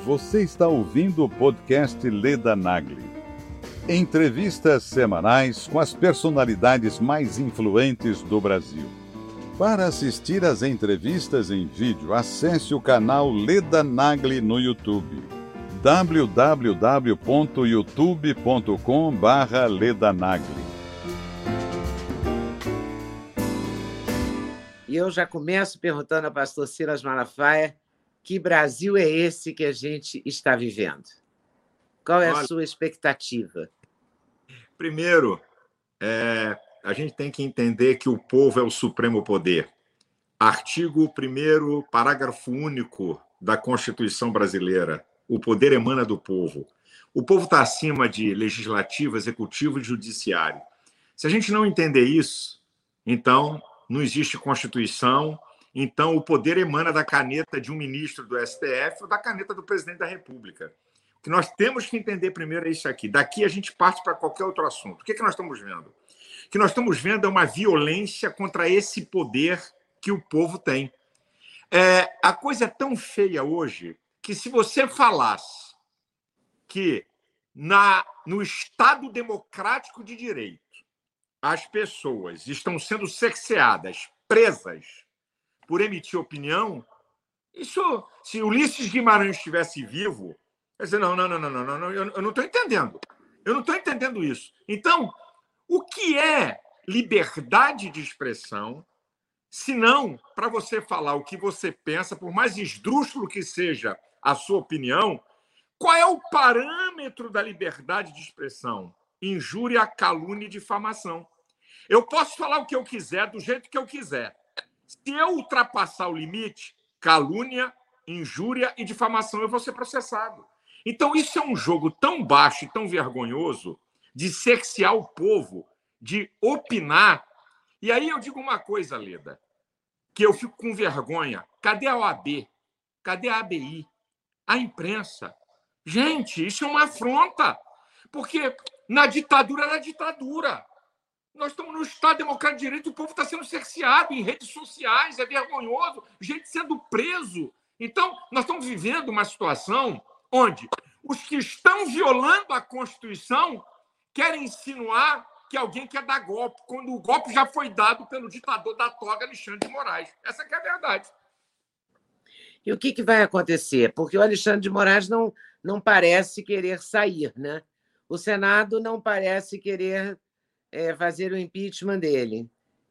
Você está ouvindo o podcast Leda Nagli. Entrevistas semanais com as personalidades mais influentes do Brasil. Para assistir às entrevistas em vídeo, acesse o canal Leda Nagli no YouTube. www.youtube.com/ledanagli. E eu já começo perguntando ao pastor Silas Malafaia que Brasil é esse que a gente está vivendo? Qual é a sua expectativa? Primeiro, a gente tem que entender que o povo é o supremo poder. Artigo 1º, parágrafo único da Constituição brasileira. O poder emana do povo. O povo está acima de legislativo, executivo e judiciário. Se a gente não entender isso, então não existe Constituição, então o poder emana da caneta de um ministro do STF ou da caneta do presidente da República. O que nós temos que entender primeiro é isso aqui. Daqui a gente parte para qualquer outro assunto. O que nós estamos vendo? O que nós estamos vendo é uma violência contra esse poder que o povo tem. A coisa é tão feia hoje que se você falasse que no Estado democrático de direito as pessoas estão sendo cerceadas, presas, por emitir opinião, isso, se Ulisses Guimarães estivesse vivo, quer dizer, não, eu não estou entendendo. Eu não estou entendendo isso. Então, o que é liberdade de expressão, se não para você falar o que você pensa, por mais esdrúxulo que seja a sua opinião, qual é o parâmetro da liberdade de expressão? Injúria, calúnia e difamação. Eu posso falar o que eu quiser, do jeito que eu quiser. Se eu ultrapassar o limite, calúnia, injúria e difamação, eu vou ser processado. Então, isso é um jogo tão baixo e tão vergonhoso de cercear o povo, de opinar. E aí eu digo uma coisa, Leda, que eu fico com vergonha. Cadê a OAB? Cadê a ABI? A imprensa? Gente, isso é uma afronta. Porque na ditadura era ditadura. Nós estamos no Estado Democrático de Direito, o povo está sendo cerceado em redes sociais, é vergonhoso, gente sendo preso. Então, nós estamos vivendo uma situação onde os que estão violando a Constituição querem insinuar que alguém quer dar golpe, quando o golpe já foi dado pelo ditador da toga, Alexandre de Moraes. Essa que é a verdade. E o que vai acontecer? Porque o Alexandre de Moraes não parece querer sair, né? O Senado não parece querer fazer o impeachment dele.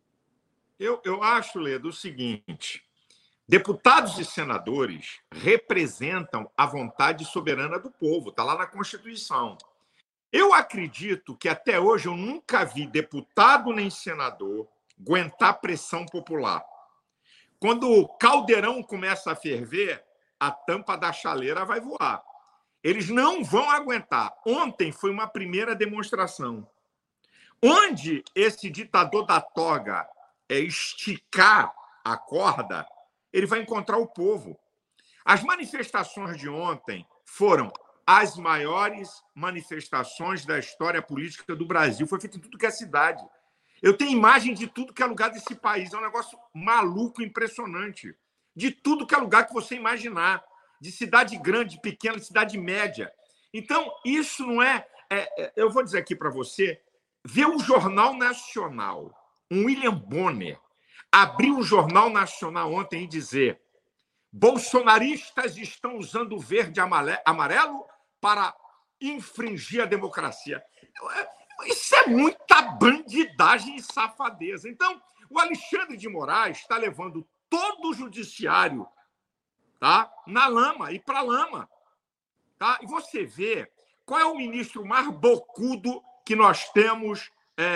Eu acho, Leda, o seguinte: deputados e senadores representam a vontade soberana do povo, está lá na Constituição. Eu acredito que até hoje eu nunca vi deputado nem senador aguentar pressão popular. Quando o caldeirão começa a ferver, a tampa da chaleira vai voar. Eles não vão aguentar. Ontem foi uma primeira demonstração. Onde esse ditador da toga esticar a corda, ele vai encontrar o povo. As manifestações de ontem foram as maiores manifestações da história política do Brasil. Foi feito em tudo que é cidade. Eu tenho imagem de tudo que é lugar desse país. É um negócio maluco, impressionante. De tudo que é lugar que você imaginar. De cidade grande, pequena, de cidade média. Então, isso não é... eu vou dizer aqui para você, ver o Jornal Nacional, um William Bonner, abriu o Jornal Nacional ontem e dizer: bolsonaristas estão usando o verde e amarelo para infringir a democracia. Isso é muita bandidagem e safadeza. Então, o Alexandre de Moraes está levando todo o judiciário, tá, na lama e para a lama. Tá? E você vê qual é o ministro mais bocudo que nós temos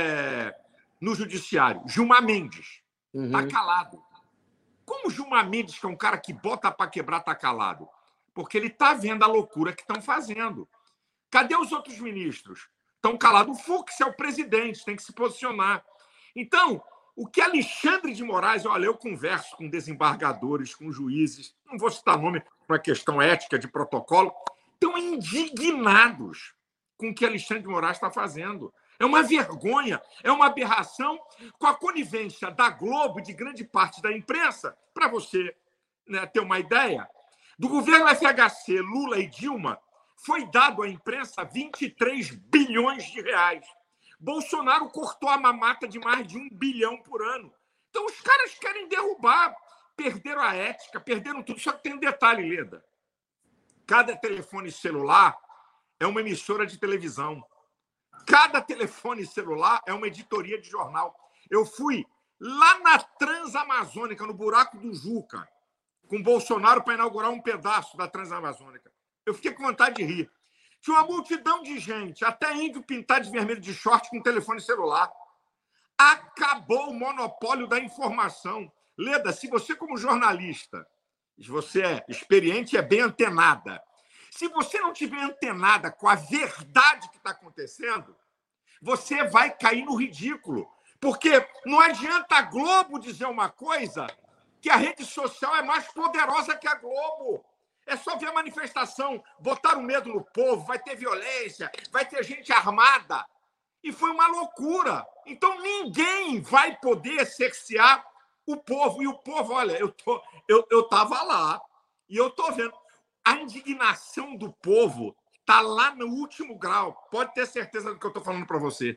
no judiciário. Gilmar Mendes. Está calado. Como Gilmar Mendes, que é um cara que bota para quebrar, está calado? Porque ele está vendo a loucura que estão fazendo. Cadê os outros ministros? Estão calados. O Fux é o presidente, tem que se posicionar. Então, o que Alexandre de Moraes... Olha, eu converso com desembargadores, com juízes, não vou citar nome por uma questão ética de protocolo, estão indignados com o que Alexandre de Moraes está fazendo. É uma vergonha, é uma aberração, com a conivência da Globo e de grande parte da imprensa. Para você, né, ter uma ideia, Do governo FHC, Lula e Dilma, foi dado à imprensa 23 bilhões de reais. Bolsonaro cortou a mamata de mais de 1 bilhão por ano. Então, os caras querem derrubar. Perderam a ética, perderam tudo. Só que tem um detalhe, Leda. Cada telefone celular é uma emissora de televisão. Cada telefone celular é uma editoria de jornal. Eu fui lá na Transamazônica, no buraco do Juca, com Bolsonaro para inaugurar um pedaço da Transamazônica. Eu fiquei com vontade de rir. Tinha uma multidão de gente, até índio pintado de vermelho de short com telefone celular. Acabou o monopólio da informação. Leda, se você, como jornalista, você é experiente e é bem antenada, se você não tiver antenada com a verdade que está acontecendo, você vai cair no ridículo. Porque não adianta a Globo dizer uma coisa que a rede social é mais poderosa que a Globo. É só ver a manifestação, botar o medo no povo, vai ter violência, vai ter gente armada. E foi uma loucura. Então, ninguém vai poder cercear o povo. E o povo, olha, eu estava lá e eu estou vendo. A indignação do povo está lá no último grau. Pode ter certeza do que eu estou falando para você.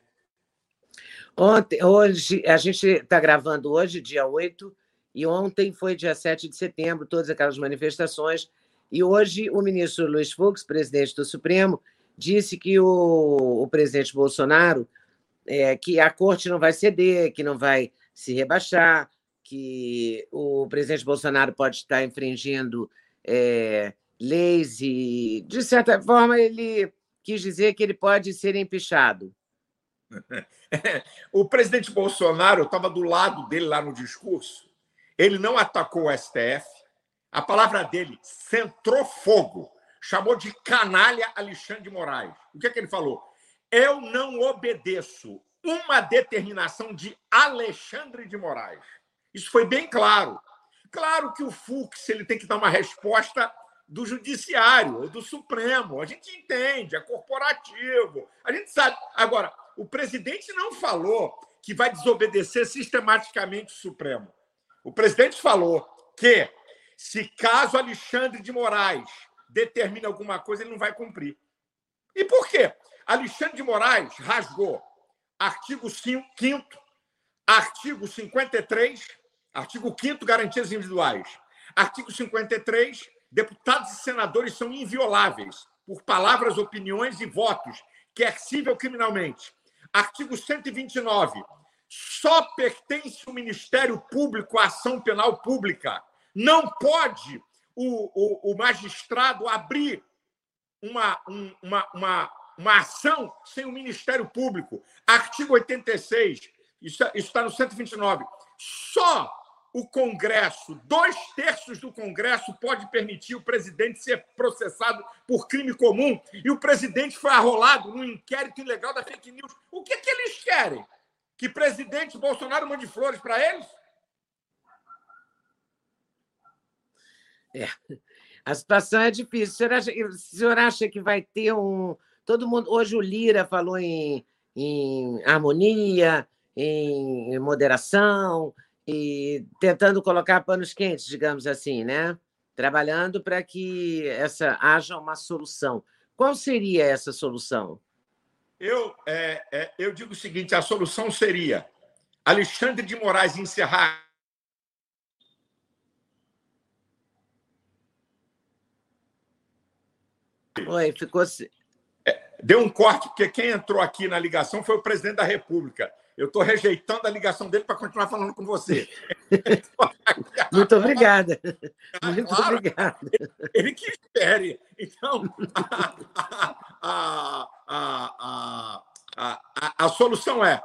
Hoje, a gente está gravando hoje, dia 8, e ontem foi dia 7 de setembro, todas aquelas manifestações. E hoje o ministro Luiz Fux, presidente do Supremo, disse que o presidente Bolsonaro, que a corte não vai ceder, que não vai se rebaixar, que o presidente Bolsonaro pode estar infringindo leis e, de certa forma, ele quis dizer que ele pode ser empichado. O presidente Bolsonaro, eu estava do lado dele lá no discurso, ele não atacou o STF, a palavra dele, centrou fogo, chamou de canalha Alexandre de Moraes. O que é que ele falou? Eu não obedeço uma determinação de Alexandre de Moraes. Isso foi bem claro. Claro que o Fux ele tem que dar uma resposta do Judiciário ou do Supremo. A gente entende, é corporativo, a gente sabe. Agora, o presidente não falou que vai desobedecer sistematicamente o Supremo. O presidente falou que, se caso Alexandre de Moraes determine alguma coisa, ele não vai cumprir. E por quê? Alexandre de Moraes rasgou artigo 5º, artigo 53, artigo 5º, garantias individuais. Artigo 53, deputados e senadores são invioláveis por palavras, opiniões e votos, coercível criminalmente. Artigo 129, só pertence o Ministério Público à ação penal pública. Não pode o magistrado abrir uma ação sem o Ministério Público. Artigo 86, isso está no 129. Só o Congresso, 2/3 do Congresso pode permitir o presidente ser processado por crime comum. E o presidente foi arrolado num inquérito ilegal da fake news. O que eles querem? Que o presidente Bolsonaro mande flores para eles? A situação é difícil. O senhor acha que vai ter um... Todo mundo... Hoje o Lira falou em harmonia, em moderação, e tentando colocar panos quentes, digamos assim, né? Trabalhando para que haja uma solução. Qual seria essa solução? Eu digo o seguinte, a solução seria Alexandre de Moraes encerrar... Oi, ficou... Deu um corte, porque quem entrou aqui na ligação foi o presidente da República. Eu estou rejeitando a ligação dele para continuar falando com você. Muito obrigada. Muito claro, obrigada. Ele que espere. Então, a solução é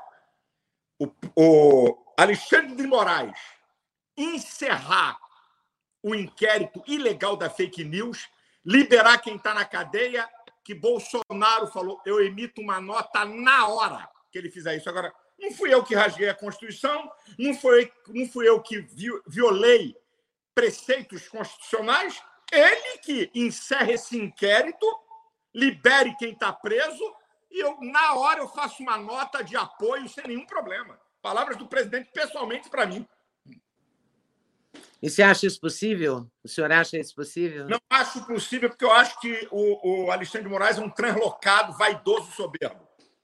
o Alexandre de Moraes encerrar o inquérito ilegal da fake news, liberar quem está na cadeia, que Bolsonaro falou, eu emito uma nota na hora que ele fizer isso. Agora, não fui eu que rasguei a Constituição, não fui eu que violei preceitos constitucionais, ele que encerra esse inquérito, libere quem está preso e na hora eu faço uma nota de apoio sem nenhum problema. Palavras do presidente pessoalmente para mim. E você acha isso possível? O senhor acha isso possível? Não acho possível, porque eu acho que o Alexandre de Moraes é um translocado, vaidoso, soberbo.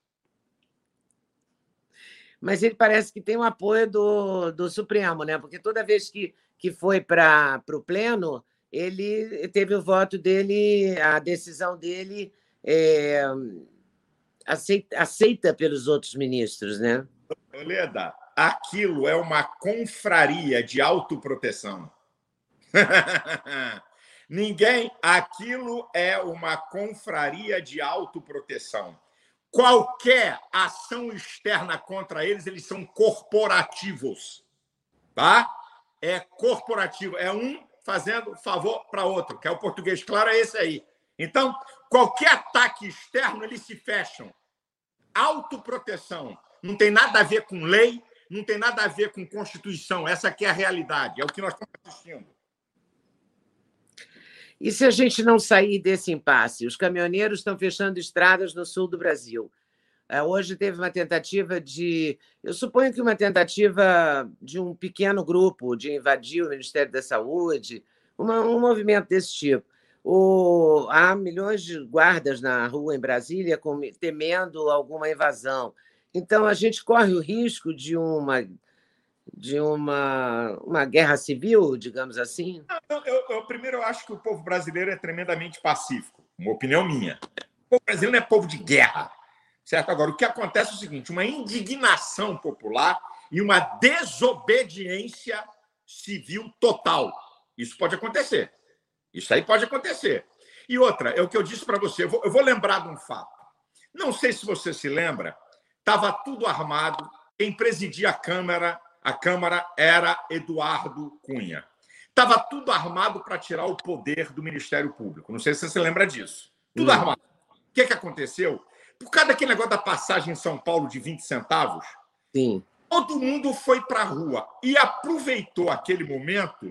Mas ele parece que tem o apoio do Supremo, né? Porque toda vez que foi para o pleno, ele teve o voto dele, a decisão dele aceita pelos outros ministros, né? Leda, aquilo é uma confraria de autoproteção. Aquilo é uma confraria de autoproteção. Qualquer ação externa contra eles, eles são corporativos. Tá? É corporativo. É um fazendo favor para outro, que é o português claro, é esse aí. Então, qualquer ataque externo, eles se fecham. Autoproteção. Não tem nada a ver com lei, não tem nada a ver com Constituição. Essa aqui é a realidade, é o que nós estamos assistindo. E se a gente não sair desse impasse? Os caminhoneiros estão fechando estradas no sul do Brasil. Hoje teve uma tentativa eu suponho que uma tentativa de um pequeno grupo de invadir o Ministério da Saúde, um movimento desse tipo. Há milhões de guardas na rua em Brasília temendo alguma invasão. Então, a gente corre o risco de uma guerra civil, digamos assim? Primeiro, eu acho que o povo brasileiro é tremendamente pacífico, uma opinião minha. O povo brasileiro não é povo de guerra, certo? Agora, o que acontece é o seguinte, uma indignação popular e uma desobediência civil total. Isso pode acontecer. Isso aí pode acontecer. E outra, é o que eu disse para você, eu vou lembrar de um fato. Não sei se você se lembra, estava tudo armado, quem presidia a Câmara era Eduardo Cunha. Estava tudo armado para tirar o poder do Ministério Público. Não sei se você se lembra disso. Tudo armado. O que aconteceu? Por causa daquele negócio da passagem em São Paulo de 20 centavos, sim, todo mundo foi para a rua e aproveitou aquele momento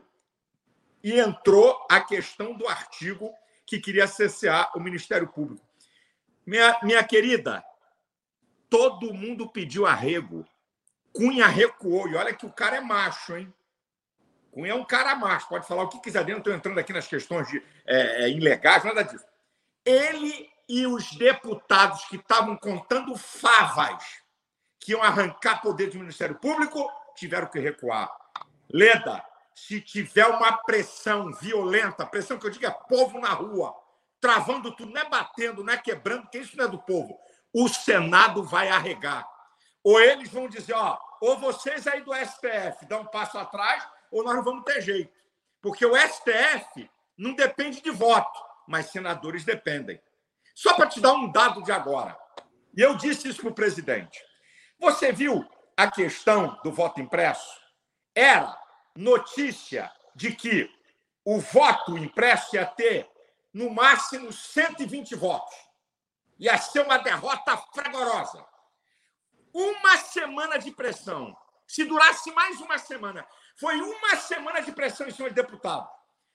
e entrou a questão do artigo que queria cessear o Ministério Público. Minha querida, todo mundo pediu arrego. Cunha recuou. E olha que o cara é macho, hein? Cunha é um cara macho. Pode falar o que quiser. Não estou entrando aqui nas questões de ilegais, nada disso. Ele e os deputados que estavam contando favas que iam arrancar poder do Ministério Público tiveram que recuar. Leda, se tiver uma pressão violenta, pressão que eu digo é povo na rua, travando tudo, não é batendo, não é quebrando, porque isso não é do povo. O Senado vai arregar. Ou eles vão dizer, ou vocês aí do STF dão um passo atrás, ou nós não vamos ter jeito. Porque o STF não depende de voto, mas senadores dependem. Só para te dar um dado de agora. E eu disse isso para o presidente. Você viu a questão do voto impresso? Era notícia de que o voto impresso ia ter, no máximo, 120 votos. Ia ser uma derrota fragorosa. Uma semana de pressão. Se durasse mais uma semana. Foi uma semana de pressão em cima de deputado.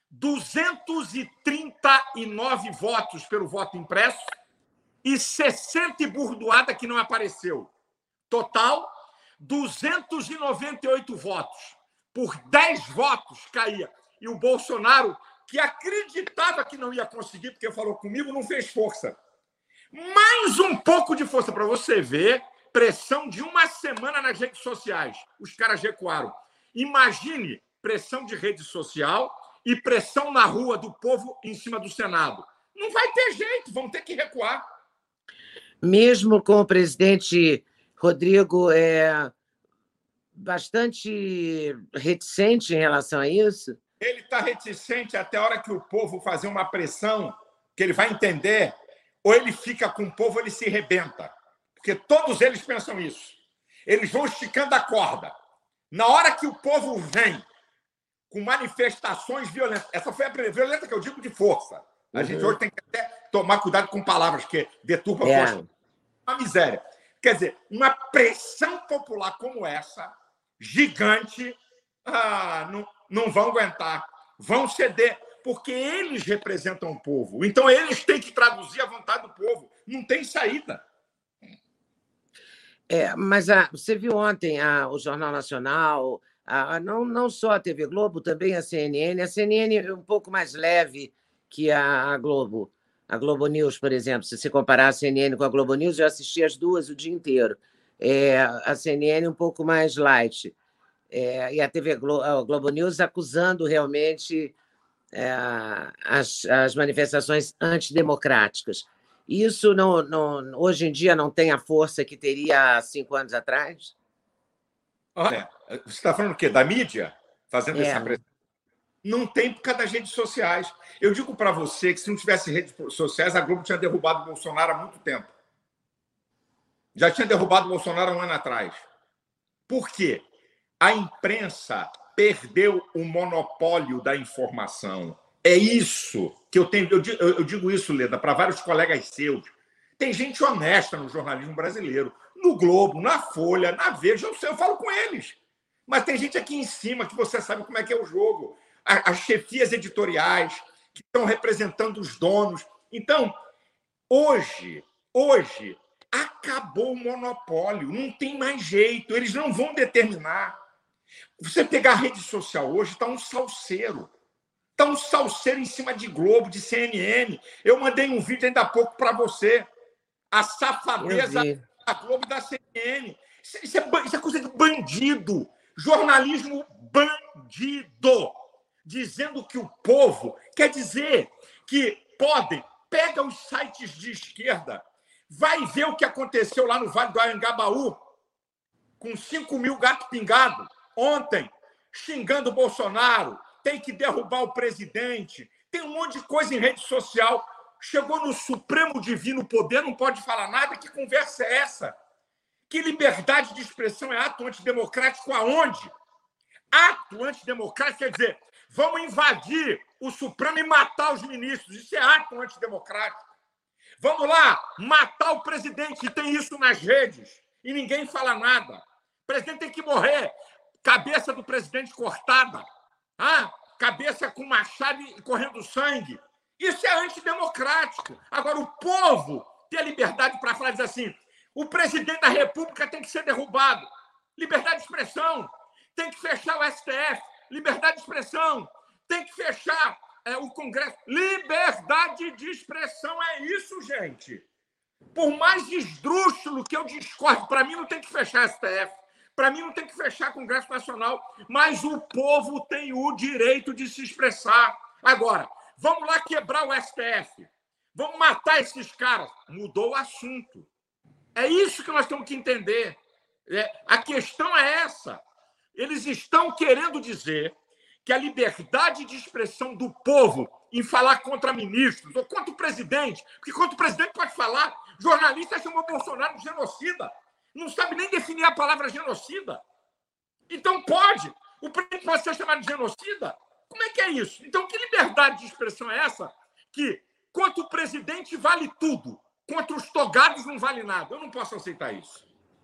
239 votos pelo voto impresso e 60 e burdoada que não apareceu. Total, 298 votos. Por 10 votos caía. E o Bolsonaro, que acreditava que não ia conseguir, porque falou comigo, não fez força. Mais um pouco de força para você ver. Pressão de uma semana nas redes sociais. Os caras recuaram. Imagine pressão de rede social e pressão na rua do povo em cima do Senado. Não vai ter jeito, vão ter que recuar. Mesmo com o presidente Rodrigo bastante reticente em relação a isso? Ele está reticente até a hora que o povo fazer uma pressão, que ele vai entender, ou ele fica com o povo ou ele se rebenta. Porque todos eles pensam isso. Eles vão esticando a corda. Na hora que o povo vem com manifestações violentas, essa foi a violenta que eu digo de força. A gente hoje tem que até tomar cuidado com palavras, que deturpa a força. Uma miséria. Quer dizer, uma pressão popular como essa, gigante, não vão aguentar. Vão ceder, porque eles representam o povo. Então, eles têm que traduzir a vontade do povo. Não tem saída. Mas você viu ontem o Jornal Nacional, não só a TV Globo, também a CNN. A CNN é um pouco mais leve que a Globo. A Globo News, por exemplo, se você comparar a CNN com a Globo News, eu assisti as duas o dia inteiro. A CNN um pouco mais light. E a a Globo News acusando realmente as manifestações antidemocráticas. Isso hoje em dia não tem a força que teria há 5 anos atrás? Olha, você está falando o quê? Da mídia? Fazendo essa pressão? Não tem por causa das redes sociais. Eu digo para você que se não tivesse redes sociais, a Globo tinha derrubado o Bolsonaro há muito tempo. Já tinha derrubado o Bolsonaro 1 ano atrás. Por quê? A imprensa perdeu o monopólio da informação. É isso que eu tenho. Eu digo isso, Leda, para vários colegas seus. Tem gente honesta no jornalismo brasileiro. No Globo, na Folha, na Veja, eu falo com eles. Mas tem gente aqui em cima que você sabe como é que é o jogo. As chefias editoriais que estão representando os donos. Então, hoje, acabou o monopólio. Não tem mais jeito. Eles não vão determinar. Você pegar a rede social hoje, está um salseiro. Está um salseiro em cima de Globo, de CNN. Eu mandei um vídeo ainda há pouco para você. A safadeza da Globo e da CNN. Isso é coisa de bandido. Jornalismo bandido. Dizendo que o povo... Quer dizer que podem... Pega os sites de esquerda, vai ver o que aconteceu lá no Vale do Anhangabaú, com 5 mil gatos pingados, ontem, xingando o Bolsonaro, tem que derrubar o presidente, tem um monte de coisa em rede social. Chegou no Supremo Divino Poder, não pode falar nada. Que conversa é essa? Que liberdade de expressão é ato antidemocrático aonde? Ato antidemocrático quer dizer, vamos invadir o Supremo e matar os ministros. Isso é ato antidemocrático. Vamos lá, matar o presidente, e tem isso nas redes, e ninguém fala nada. O presidente tem que morrer. Cabeça do presidente cortada. Cabeça com machado e correndo sangue. Isso é antidemocrático. Agora, o povo tem a liberdade para falar, dizer assim, o presidente da República tem que ser derrubado. Liberdade de expressão. Tem que fechar o STF. Liberdade de expressão. Tem que fechar o Congresso. Liberdade de expressão é isso, gente. Por mais esdrúxulo que eu discorde, para mim não tem que fechar STF. Para mim não tem que fechar Congresso Nacional. Mas o povo tem o direito de se expressar. Agora, vamos lá quebrar o STF. Vamos matar esses caras. Mudou o assunto. É isso que nós temos que entender. A questão é essa. Eles estão querendo dizer que a liberdade de expressão do povo em falar contra ministros ou contra o presidente, porque contra o presidente pode falar, jornalista chamou Bolsonaro de genocida, não sabe nem definir a palavra genocida. Então pode. O presidente pode ser chamado de genocida? Como é que é isso? Então que liberdade de expressão é essa que contra o presidente vale tudo, contra os togados não vale nada? Eu não posso aceitar isso.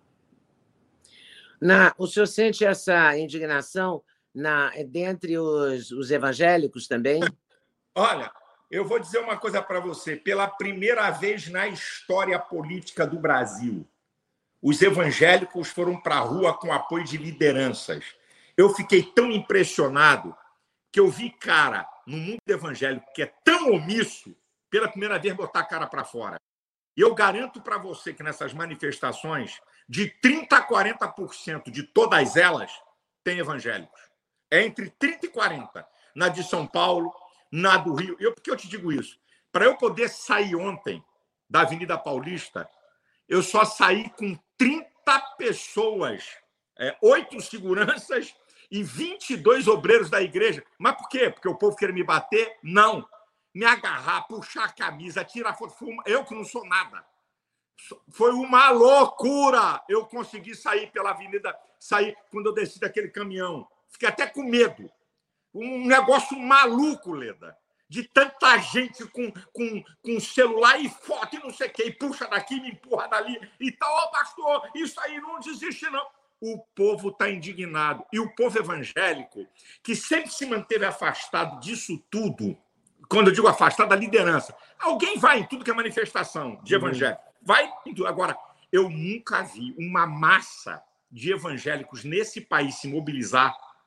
O senhor sente essa indignação dentre os evangélicos também? Olha, eu vou dizer uma coisa para você. Pela primeira vez na história política do Brasil, os evangélicos foram para a rua com apoio de lideranças. Eu fiquei tão impressionado que eu vi cara no mundo evangélico que é tão omisso, pela primeira vez botar a cara para fora. E eu garanto para você que nessas manifestações, de 30% a 40% de todas elas tem evangélicos. É entre 30% e 40%. Na de São Paulo, na do Rio. Por que eu te digo isso? Para eu poder sair ontem da Avenida Paulista, eu só saí com 30 pessoas, 8 seguranças e 22 obreiros da igreja. Mas por quê? Porque o povo queria me bater? Não. Me agarrar, puxar a camisa, tirar foto. Eu que não sou nada. Foi uma loucura. Eu consegui sair pela avenida, sair quando eu desci daquele caminhão. Fiquei até com medo. Um negócio maluco, Leda. De tanta gente com celular e foto e não sei o quê. E puxa daqui, me empurra dali e tal. Pastor, isso aí não desiste, não. O povo está indignado. E o povo evangélico, que sempre se manteve afastado disso tudo, quando eu digo afastado da liderança, alguém vai em tudo que é manifestação de evangélico. Vai em tudo. Agora, eu nunca vi uma massa de evangélicos nesse país se mobilizar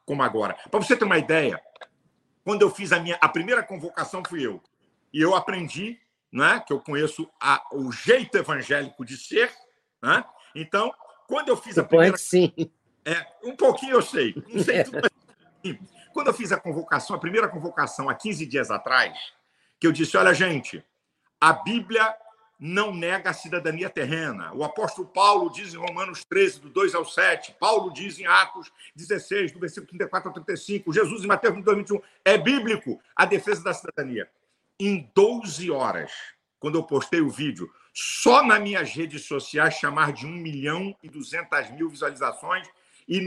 como agora. Para você ter uma ideia, quando eu fiz a primeira convocação fui eu. E eu aprendi, né, que eu conheço o jeito evangélico de ser. Né? Então, quando eu fiz a primeira... Sim. Um pouquinho eu sei. Não sei tudo, mas... Quando eu fiz a primeira convocação, há 15 dias atrás, que eu disse, olha, gente, a Bíblia não nega a cidadania terrena. O apóstolo Paulo diz em Romanos 13, do 2 ao 7. Paulo diz em Atos 16, do versículo 34 ao 35. Jesus em Mateus 22, 21. É bíblico a defesa da cidadania. Em 12 horas, quando eu postei o vídeo, só nas minhas redes sociais, chamar de 1.200.000 visualizações e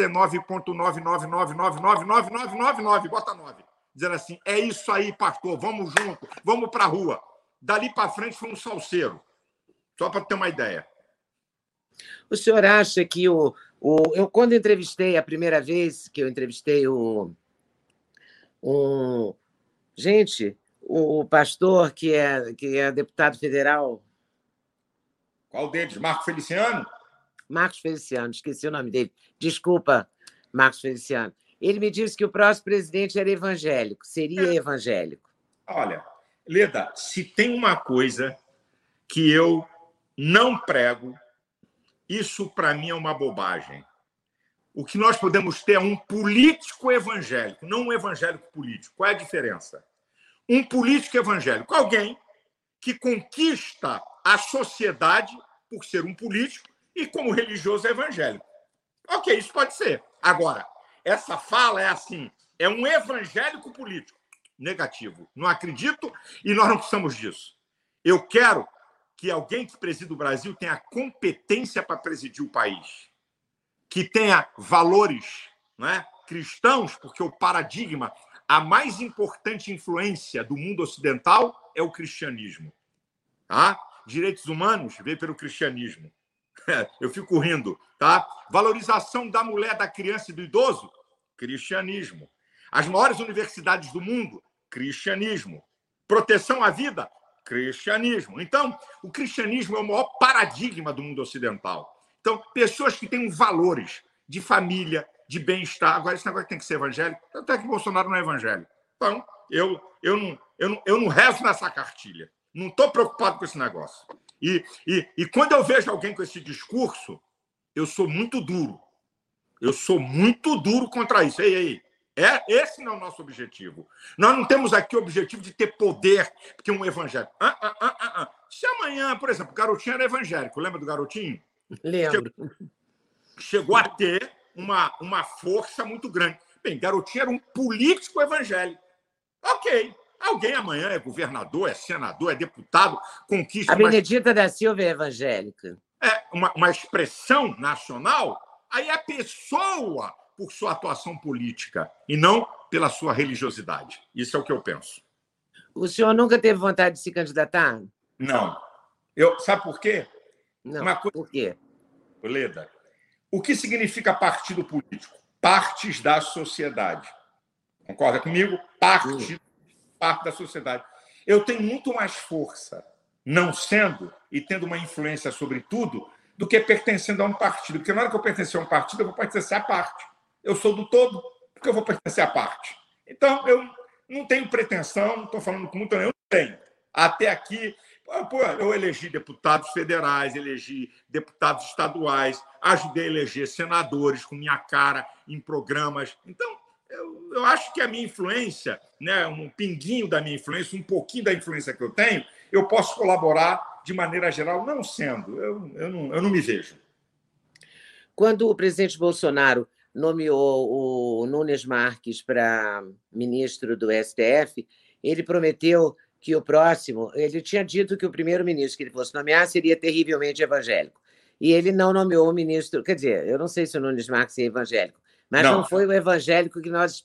99,999999999, bota 9. Dizendo assim, é isso aí, pastor, vamos junto, vamos para a rua. Dali para frente foi um salseiro. Só para ter uma ideia. O senhor acha que eu quando entrevistei a primeira vez que eu entrevistei o pastor que é deputado federal. Qual deles? Marco Feliciano? Marcos Feliciano, esqueci o nome dele. Desculpa, Marcos Feliciano. Ele me disse que o próximo presidente era evangélico, seria evangélico. Olha, Leda, se tem uma coisa que eu não prego, isso para mim é uma bobagem. O que nós podemos ter é um político evangélico, não um evangélico político. Qual é a diferença? Um político evangélico, alguém que conquista a sociedade por ser um político e como religioso evangélico. Ok, isso pode ser. Agora, essa fala é assim, é um evangélico político. Negativo. Não acredito e nós não precisamos disso. Eu quero que alguém que presida o Brasil tenha competência para presidir o país, que tenha valores, né, cristãos, porque o paradigma, a mais importante influência do mundo ocidental é o cristianismo. Tá? Direitos humanos veio pelo cristianismo. Eu fico rindo. Tá? Valorização da mulher, da criança e do idoso, cristianismo. As maiores universidades do mundo, cristianismo. Proteção à vida, cristianismo. Então, o cristianismo é o maior paradigma do mundo ocidental. Então, pessoas que têm valores de família, de bem-estar. Agora, esse negócio tem que ser evangélico. Até que Bolsonaro não é evangélico. Então, eu não rezo nessa cartilha. Não estou preocupado com esse negócio. E quando eu vejo alguém com esse discurso, eu sou muito duro. Eu sou muito duro contra isso. Ei. Esse não é o nosso objetivo. Nós não temos aqui o objetivo de ter poder, porque um evangélico. Se amanhã, por exemplo, o garotinho era evangélico, lembra do garotinho? Lembro. Chegou a ter uma força muito grande. Bem, garotinho era um político evangélico. Ok. Alguém amanhã é governador, é senador, é deputado, conquista... A Benedita da Silva é evangélica. É uma expressão nacional, aí a pessoa... por sua atuação política e não pela sua religiosidade. Isso é o que eu penso. O senhor nunca teve vontade de se candidatar? Não. Sabe por quê? Não. Por quê? Leda, o que significa partido político? Partes da sociedade. Concorda comigo? Parte da sociedade. Eu tenho muito mais força não sendo e tendo uma influência sobre tudo do que pertencendo a um partido. Porque na hora que eu pertencer a um partido, eu vou pertencer à parte. Eu sou do todo, porque eu vou pertencer à parte. Então, eu não tenho pretensão, não estou falando com muito, eu não tenho. Até aqui, eu elegi deputados federais, elegi deputados estaduais, ajudei a eleger senadores com minha cara em programas. Então, eu acho que a minha influência, né, um pinguinho da minha influência, um pouquinho da influência que eu tenho, eu posso colaborar de maneira geral, não sendo. Eu não me vejo. Quando o presidente Bolsonaro nomeou o Nunes Marques para ministro do STF, ele prometeu que o próximo... Ele tinha dito que o primeiro-ministro que ele fosse nomear seria terrivelmente evangélico. E ele não nomeou o ministro... Quer dizer, eu não sei se o Nunes Marques é evangélico, mas não foi o evangélico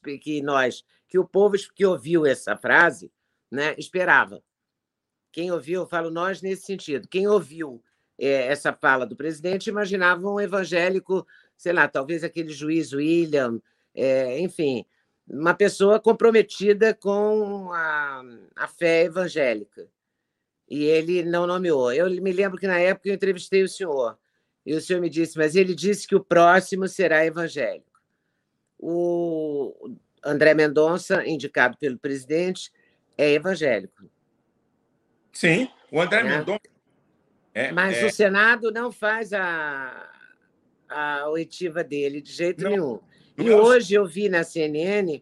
que o povo que ouviu essa frase, né, esperava. Quem ouviu, eu falo nós nesse sentido, quem ouviu essa fala do presidente imaginava um evangélico, sei lá, talvez aquele juiz William, enfim, uma pessoa comprometida com a fé evangélica. E ele não nomeou. Eu me lembro que, na época, eu entrevistei o senhor, e o senhor me disse, mas ele disse que o próximo será evangélico. o André Mendonça, indicado pelo presidente, é evangélico. Sim, o André Mendonça... Mas o Senado não faz a oitiva dele de jeito nenhum. E hoje eu vi na CNN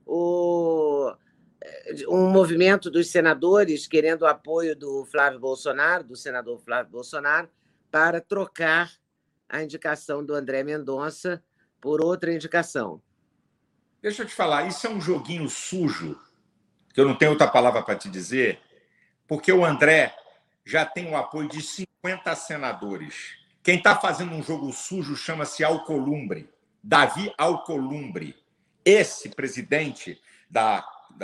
um movimento dos senadores querendo o apoio do senador Flávio Bolsonaro, para trocar a indicação do André Mendonça por outra indicação. Deixa eu te falar, isso é um joguinho sujo, que eu não tenho outra palavra para te dizer, porque o André já tem o apoio de 50 senadores. Quem está fazendo um jogo sujo chama-se Alcolumbre, Davi Alcolumbre. Esse presidente da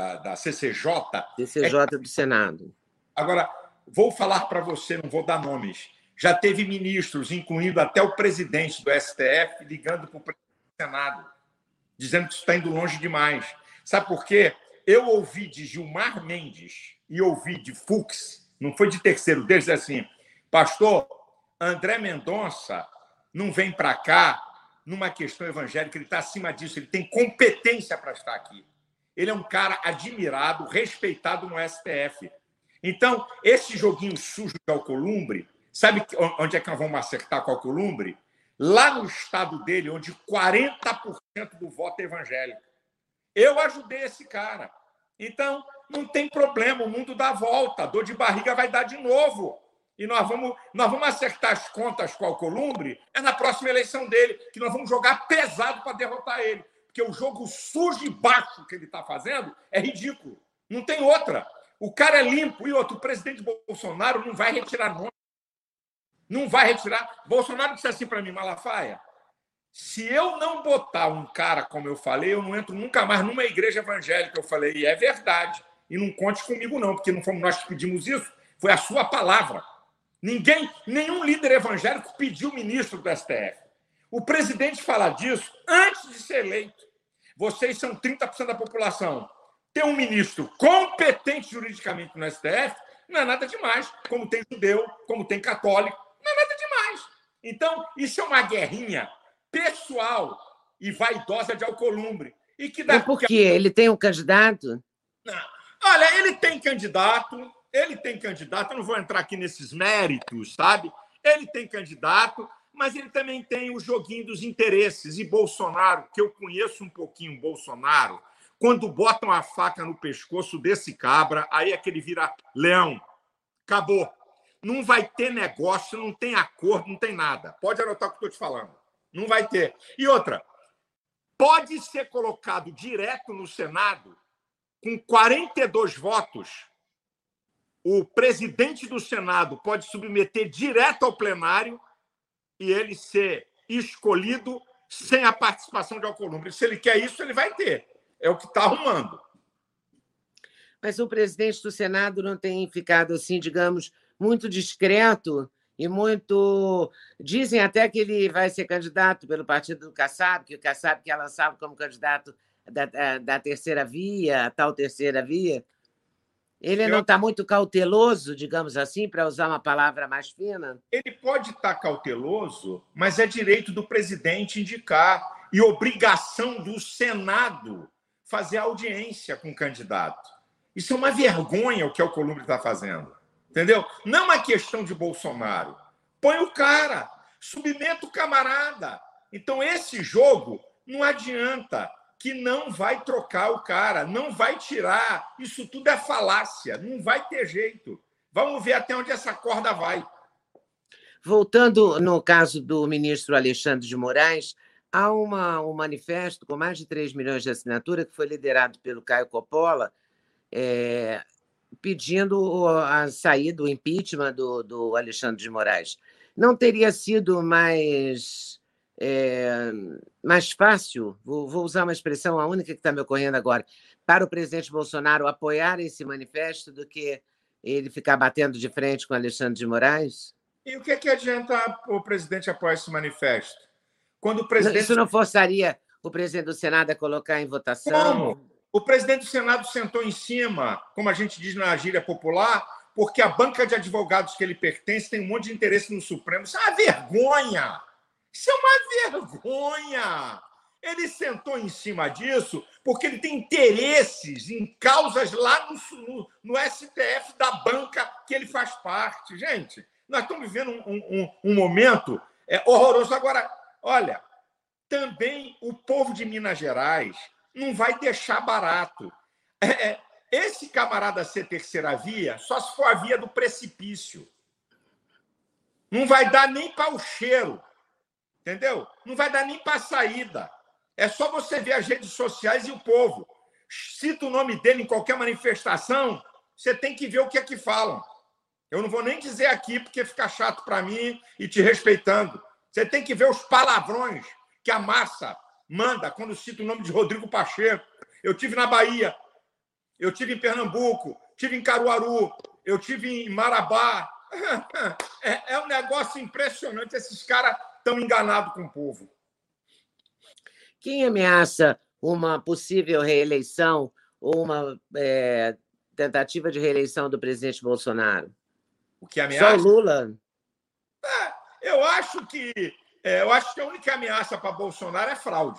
CCJ... CCJ do Senado. Agora, vou falar para você, não vou dar nomes. Já teve ministros, incluindo até o presidente do STF, ligando para o presidente do Senado, dizendo que isso está indo longe demais. Sabe por quê? Eu ouvi de Gilmar Mendes e ouvi de Fux, não foi de terceiro deles, assim, pastor, André Mendonça não vem para cá numa questão evangélica, ele está acima disso, ele tem competência para estar aqui. Ele é um cara admirado, respeitado no STF. Então, esse joguinho sujo de Alcolumbre, sabe onde é que nós vamos acertar com Alcolumbre? Lá no estado dele, onde 40% do voto é evangélico. Eu ajudei esse cara. Então, não tem problema, o mundo dá volta, a dor de barriga vai dar de novo. E nós vamos acertar as contas com o Alcolumbre na próxima eleição dele, que nós vamos jogar pesado para derrotar ele. Porque o jogo sujo e baixo que ele está fazendo é ridículo. Não tem outra. O cara é limpo. E outro, o presidente Bolsonaro não vai retirar nome. Não vai retirar. Bolsonaro disse assim para mim, Malafaia, se eu não botar um cara, como eu falei, eu não entro nunca mais numa igreja evangélica. Eu falei, e é verdade. E não conte comigo não, porque não fomos nós que pedimos isso. Foi a sua palavra. Nenhum líder evangélico pediu ministro do STF. O presidente fala disso antes de ser eleito. Vocês são 30% da população. Ter um ministro competente juridicamente no STF não é nada demais. Como tem judeu, como tem católico, não é nada demais. Então, isso é uma guerrinha pessoal e vaidosa de Alcolumbre. E que Mas por quê? Ele tem um candidato? Não. Olha, ele tem candidato, eu não vou entrar aqui nesses méritos, sabe? Ele tem candidato, mas ele também tem o joguinho dos interesses. E Bolsonaro, que eu conheço um pouquinho Bolsonaro, quando botam a faca no pescoço desse cabra, aí é que ele vira leão. Acabou. Não vai ter negócio, não tem acordo, não tem nada. Pode anotar o que eu estou te falando. Não vai ter. E outra, pode ser colocado direto no Senado, com 42 votos, o presidente do Senado pode submeter direto ao plenário e ele ser escolhido sem a participação de Alcolumbre. Se ele quer isso, ele vai ter. É o que está arrumando. Mas o presidente do Senado não tem ficado, assim, digamos, muito discreto e muito... Dizem até que ele vai ser candidato pelo partido do Kassab, que o Kassab quer lançá-lo como candidato da terceira via, a tal terceira via. Ele não está muito cauteloso, digamos assim, para usar uma palavra mais fina? Ele pode estar cauteloso, mas é direito do presidente indicar e obrigação do Senado fazer audiência com o candidato. Isso é uma vergonha o que o Alcolumbre está fazendo. Entendeu? Não é uma questão de Bolsonaro. Põe o cara, submeta o camarada. Então, esse jogo não adianta, que não vai trocar o cara, não vai tirar. Isso tudo é falácia, não vai ter jeito. Vamos ver até onde essa corda vai. Voltando no caso do ministro Alexandre de Moraes, há um manifesto com mais de 3 milhões de assinaturas que foi liderado pelo Caio Coppola, pedindo a saída, o impeachment do Alexandre de Moraes. Não teria sido mais fácil, vou usar uma expressão, a única que está me ocorrendo agora, para o presidente Bolsonaro apoiar esse manifesto do que ele ficar batendo de frente com Alexandre de Moraes? E o que adianta o presidente apoiar esse manifesto? Quando o presidente... Isso não forçaria o presidente do Senado a colocar em votação? Como? O presidente do Senado sentou em cima, como a gente diz na gíria popular, porque a banca de advogados que ele pertence tem um monte de interesse no Supremo. Isso é uma vergonha! Isso é uma vergonha! Ele sentou em cima disso porque ele tem interesses em causas lá no STF da banca que ele faz parte. Gente, nós estamos vivendo um momento horroroso. Agora, olha, também o povo de Minas Gerais não vai deixar barato. Esse camarada ser terceira via só se for a via do precipício. Não vai dar nem para o cheiro, entendeu? Não vai dar nem para a saída. É só você ver as redes sociais e o povo. Cita o nome dele em qualquer manifestação, você tem que ver o que é que falam. Eu não vou nem dizer aqui, porque fica chato para mim e te respeitando. Você tem que ver os palavrões que a massa manda quando cita o nome de Rodrigo Pacheco. Eu tive na Bahia, eu tive em Pernambuco, tive em Caruaru, eu tive em Marabá. É um negócio impressionante. Esses caras estão enganados com o povo. Quem ameaça uma possível reeleição ou uma tentativa de reeleição do presidente Bolsonaro? O que ameaça? Só o Lula? Eu acho que a única ameaça para Bolsonaro é fraude,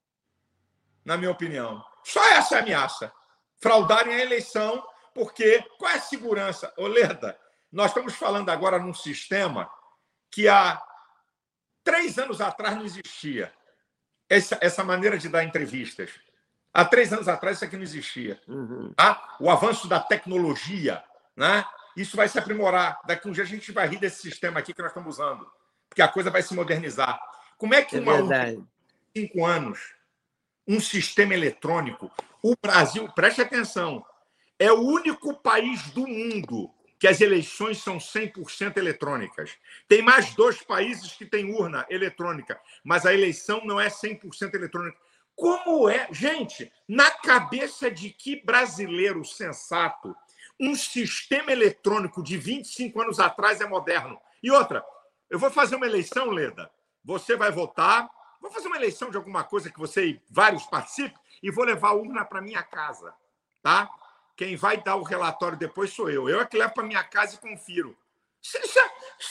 na minha opinião. Só essa é a ameaça. Fraudarem a eleição, porque qual é a segurança? Ô, Leda, nós estamos falando agora num sistema que há 3 anos atrás não existia. Essa maneira de dar entrevistas. Há 3 anos atrás isso aqui não existia. Uhum. Tá? O avanço da tecnologia, né? Isso vai se aprimorar. Daqui a um dia a gente vai rir desse sistema aqui que nós estamos usando, porque a coisa vai se modernizar. Como é que É verdade. 5 anos, um sistema eletrônico, o Brasil, preste atenção, é o único país do mundo que as eleições são 100% eletrônicas. Tem mais 2 países que têm urna eletrônica, mas a eleição não é 100% eletrônica. Como é? Gente, na cabeça de que brasileiro sensato um sistema eletrônico de 25 anos atrás é moderno? E outra, eu vou fazer uma eleição, Leda, você vai votar, vou fazer uma eleição de alguma coisa que você e vários participem e vou levar a urna para minha casa, tá? Quem vai dar o relatório depois sou eu. Eu é que levo para minha casa e confiro. Isso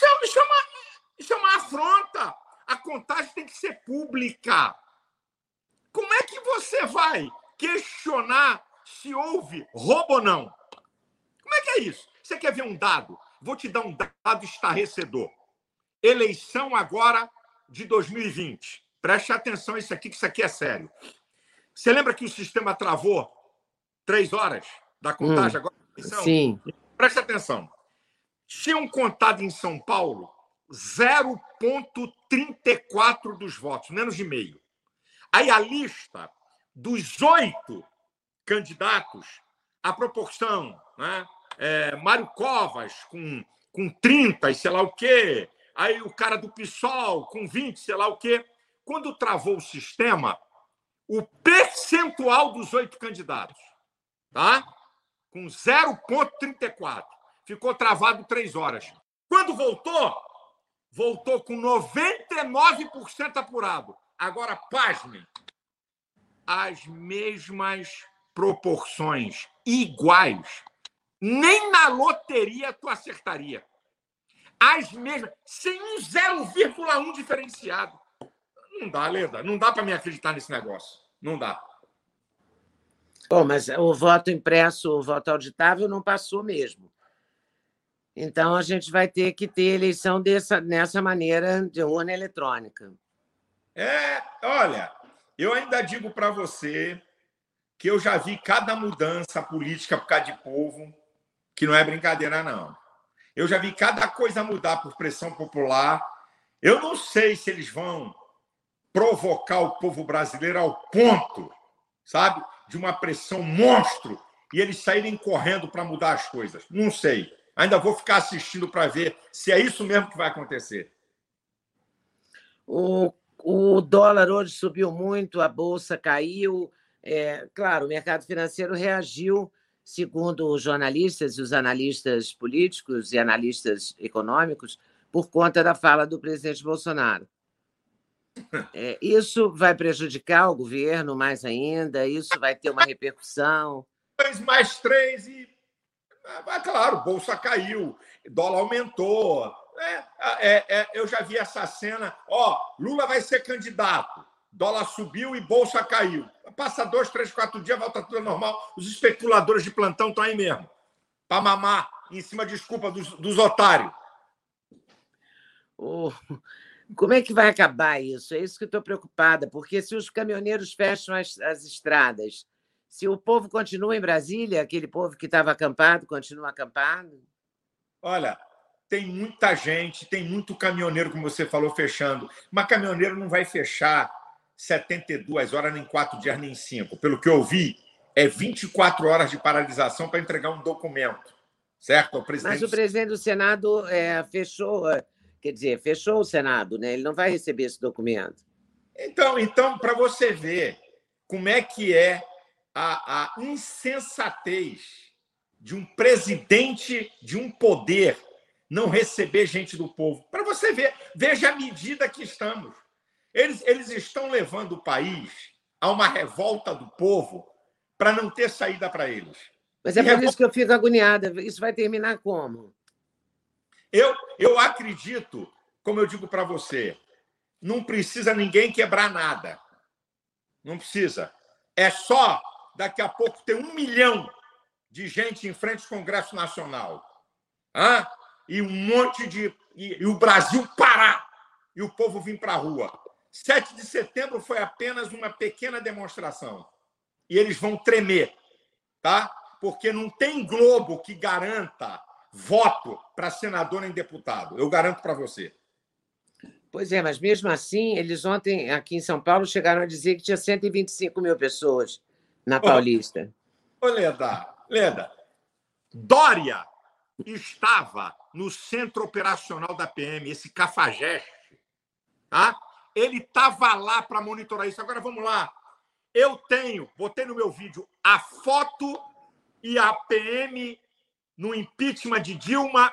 é uma afronta. A contagem tem que ser pública. Como é que você vai questionar se houve roubo ou não? Como é que é isso? Você quer ver um dado? Vou te dar um dado estarrecedor. Eleição agora de 2020. Preste atenção a isso aqui, que isso aqui é sério. Você lembra que o sistema travou 3 horas da contagem agora? Sim. Preste atenção. Tinham contado em São Paulo 0,34 dos votos, menos de meio. Aí a lista dos 8 candidatos, a proporção, né? Mário Covas com 30 e sei lá o quê, aí o cara do PSOL com 20, sei lá o quê. Quando travou o sistema, o percentual dos 8 candidatos, tá? Com 0,34. Ficou travado 3 horas. Quando voltou com 99% apurado. Agora, pasmem, as mesmas proporções, iguais. Nem na loteria tu acertaria. As mesmas, sem um 0,1 diferenciado. Não dá, Leda, não dá para me acreditar nesse negócio. Não dá. Bom, mas o voto impresso, o voto auditável não passou mesmo. Então, a gente vai ter que ter eleição nessa maneira de urna eletrônica. Olha, eu ainda digo para você que eu já vi cada mudança política por causa de povo, que não é brincadeira, não. Eu já vi cada coisa mudar por pressão popular. Eu não sei se eles vão provocar o povo brasileiro ao ponto, sabe, de uma pressão monstro e eles saírem correndo para mudar as coisas. Não sei. Ainda vou ficar assistindo para ver se é isso mesmo que vai acontecer. O dólar hoje subiu muito, a bolsa caiu. Claro, o mercado financeiro reagiu, segundo os jornalistas e os analistas políticos e analistas econômicos, por conta da fala do presidente Bolsonaro. Isso vai prejudicar o governo mais ainda? Isso vai ter uma repercussão? 2 mais 3 e... claro, bolsa caiu, dólar aumentou. Eu já vi essa cena. Lula vai ser candidato. dólar subiu e bolsa caiu. Passa 2, 3, 4 dias, volta tudo normal. Os especuladores de plantão estão aí mesmo, para mamar em cima, desculpa, dos otários. Como é que vai acabar isso? É isso que eu estou preocupada, porque se os caminhoneiros fecham as estradas, se o povo continua em Brasília, aquele povo que estava acampado continua acampado? Olha, tem muita gente, tem muito caminhoneiro, como você falou, fechando. Mas caminhoneiro não vai fechar 72 horas, nem 4 dias, nem 5. Pelo que eu vi, é 24 horas de paralisação para entregar um documento. Certo? Mas o presidente do Senado fechou, quer dizer, fechou o Senado, né? Ele não vai receber esse documento. Então para você ver como é que é a insensatez de um presidente de um poder não receber gente do povo. Para você ver, veja a medida que estamos. Eles estão levando o país a uma revolta do povo para não ter saída para eles. Mas é por isso que eu fico agoniada. Isso vai terminar como? Eu acredito, como eu digo para você, não precisa ninguém quebrar nada. Não precisa. É só, daqui a pouco, ter 1 milhão de gente em frente ao Congresso Nacional. E um monte de... E o Brasil parar e o povo vir para a rua. 7 de setembro foi apenas uma pequena demonstração. E eles vão tremer, tá? Porque não tem Globo que garanta voto para senador nem deputado. Eu garanto para você. Pois é, mas mesmo assim, eles ontem, aqui em São Paulo, chegaram a dizer que tinha 125 mil pessoas na Paulista. Ô, Leda, Dória estava no centro operacional da PM, esse cafajeste, tá? Ele estava lá para monitorar isso. Agora, vamos lá. Eu botei no meu vídeo a foto e a PM no impeachment de Dilma,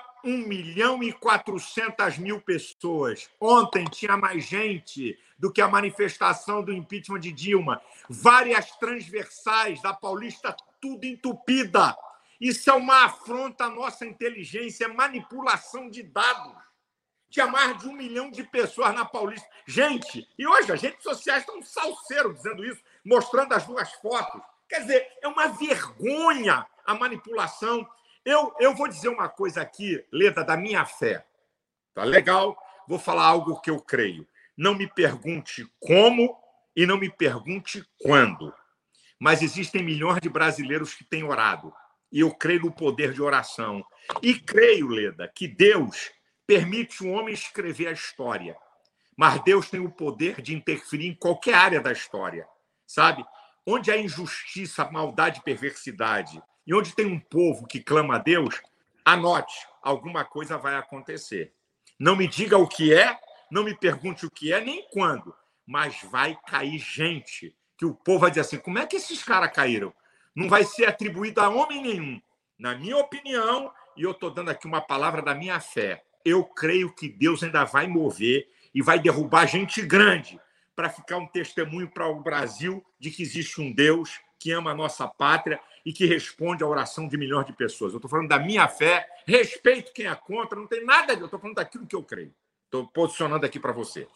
1.400.000 pessoas. Ontem tinha mais gente do que a manifestação do impeachment de Dilma. Várias transversais da Paulista, tudo entupida. Isso é uma afronta à nossa inteligência, é manipulação de dados. Tinha mais de 1 milhão de pessoas na Paulista. Gente, e hoje as redes sociais estão um salseiro dizendo isso, mostrando as 2 fotos. Quer dizer, é uma vergonha a manipulação. Eu vou dizer uma coisa aqui, Leda, da minha fé. Tá legal? Vou falar algo que eu creio. Não me pergunte como e não me pergunte quando. Mas existem milhões de brasileiros que têm orado. E eu creio no poder de oração. E creio, Leda, que Deus permite o homem escrever a história. Mas Deus tem o poder de interferir em qualquer área da história. Sabe? Onde há injustiça, maldade e perversidade, e onde tem um povo que clama a Deus, anote, alguma coisa vai acontecer. Não me diga o que é, não me pergunte o que é, nem quando, mas vai cair gente, que o povo vai dizer assim, como é que esses caras caíram? Não vai ser atribuído a homem nenhum. Na minha opinião, e eu estou dando aqui uma palavra da minha fé, eu creio que Deus ainda vai mover e vai derrubar gente grande para ficar um testemunho para o Brasil de que existe um Deus que ama a nossa pátria e que responde à oração de milhões de pessoas. Eu estou falando da minha fé, respeito quem é contra, não tem nada, eu estou falando daquilo que eu creio. Estou posicionando aqui para você.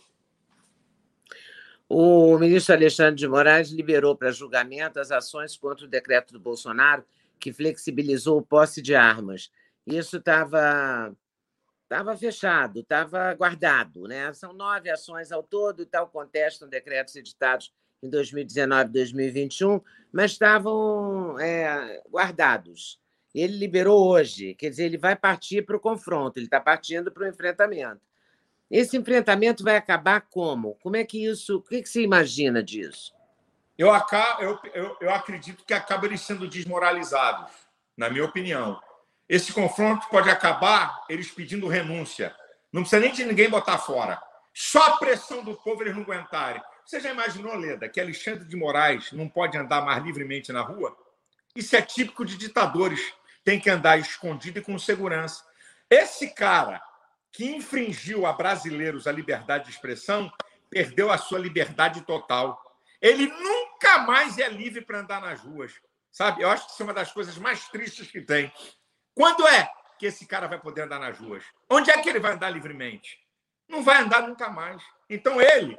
O ministro Alexandre de Moraes liberou para julgamento as ações contra o decreto do Bolsonaro que flexibilizou o posse de armas. Isso estava fechado, estava guardado, né? São 9 ações ao todo, tal contestam decretos editados em 2019 e 2021, mas estavam guardados. Ele liberou hoje, quer dizer, ele vai partir para o confronto, ele está partindo para o enfrentamento. Esse enfrentamento vai acabar como? Como é que isso... O que você imagina disso? Eu acredito que acaba eles sendo desmoralizados, na minha opinião. Esse confronto pode acabar eles pedindo renúncia. Não precisa nem de ninguém botar fora. Só a pressão do povo eles não aguentarem. Você já imaginou, Leda, que Alexandre de Moraes não pode andar mais livremente na rua? Isso é típico de ditadores. Tem que andar escondido e com segurança. Esse cara que infringiu a brasileiros a liberdade de expressão perdeu a sua liberdade total. Ele nunca mais é livre para andar nas ruas. Sabe? Eu acho que isso é uma das coisas mais tristes que tem. Quando é que esse cara vai poder andar nas ruas? Onde é que ele vai andar livremente? Não vai andar nunca mais. Então ele,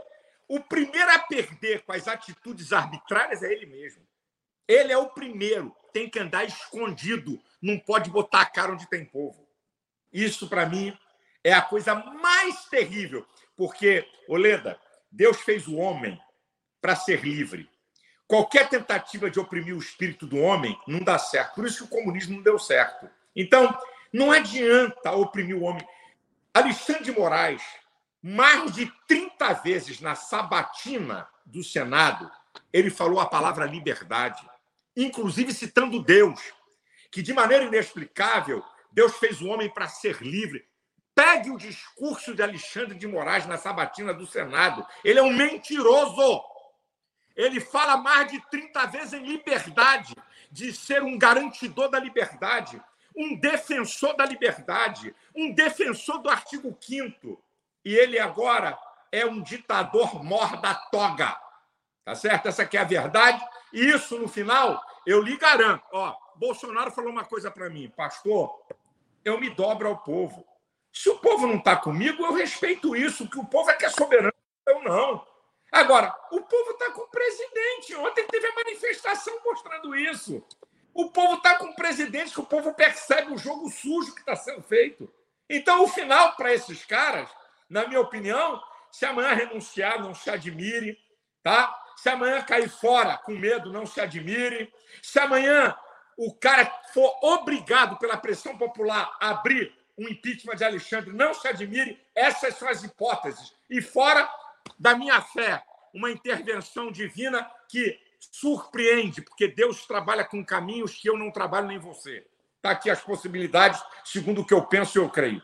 O primeiro a perder com as atitudes arbitrárias é ele mesmo. Ele é o primeiro. Tem que andar escondido. Não pode botar a cara onde tem povo. Isso, para mim, é a coisa mais terrível. Porque, Oleda, Deus fez o homem para ser livre. Qualquer tentativa de oprimir o espírito do homem não dá certo. Por isso que o comunismo não deu certo. Então, não adianta oprimir o homem. Alexandre de Moraes, mais de 30 vezes na sabatina do Senado, ele falou a palavra liberdade, inclusive citando Deus, que de maneira inexplicável, Deus fez o homem para ser livre. Pegue o discurso de Alexandre de Moraes na sabatina do Senado. Ele é um mentiroso. Ele fala mais de 30 vezes em liberdade, de ser um garantidor da liberdade, um defensor da liberdade, um defensor do artigo 5º. E ele agora é um ditador mor da toga. Tá certo? Essa aqui é a verdade. E isso, no final, eu lhe garanto. Ó, Bolsonaro falou uma coisa para mim, pastor, eu me dobro ao povo. Se o povo não está comigo, eu respeito isso, que o povo é que é soberano, eu não. Agora, o povo está com o presidente. Ontem teve a manifestação mostrando isso. O povo está com o presidente, que o povo percebe o jogo sujo que está sendo feito. Então, o final para esses caras, na minha opinião, se amanhã renunciar, não se admire, tá? Se amanhã cair fora com medo, não se admire. Se amanhã o cara for obrigado pela pressão popular a abrir um impeachment de Alexandre, não se admire. Essas são as hipóteses. E fora da minha fé, uma intervenção divina que surpreende, porque Deus trabalha com caminhos que eu não trabalho nem você. Está aqui as possibilidades, segundo o que eu penso e eu creio.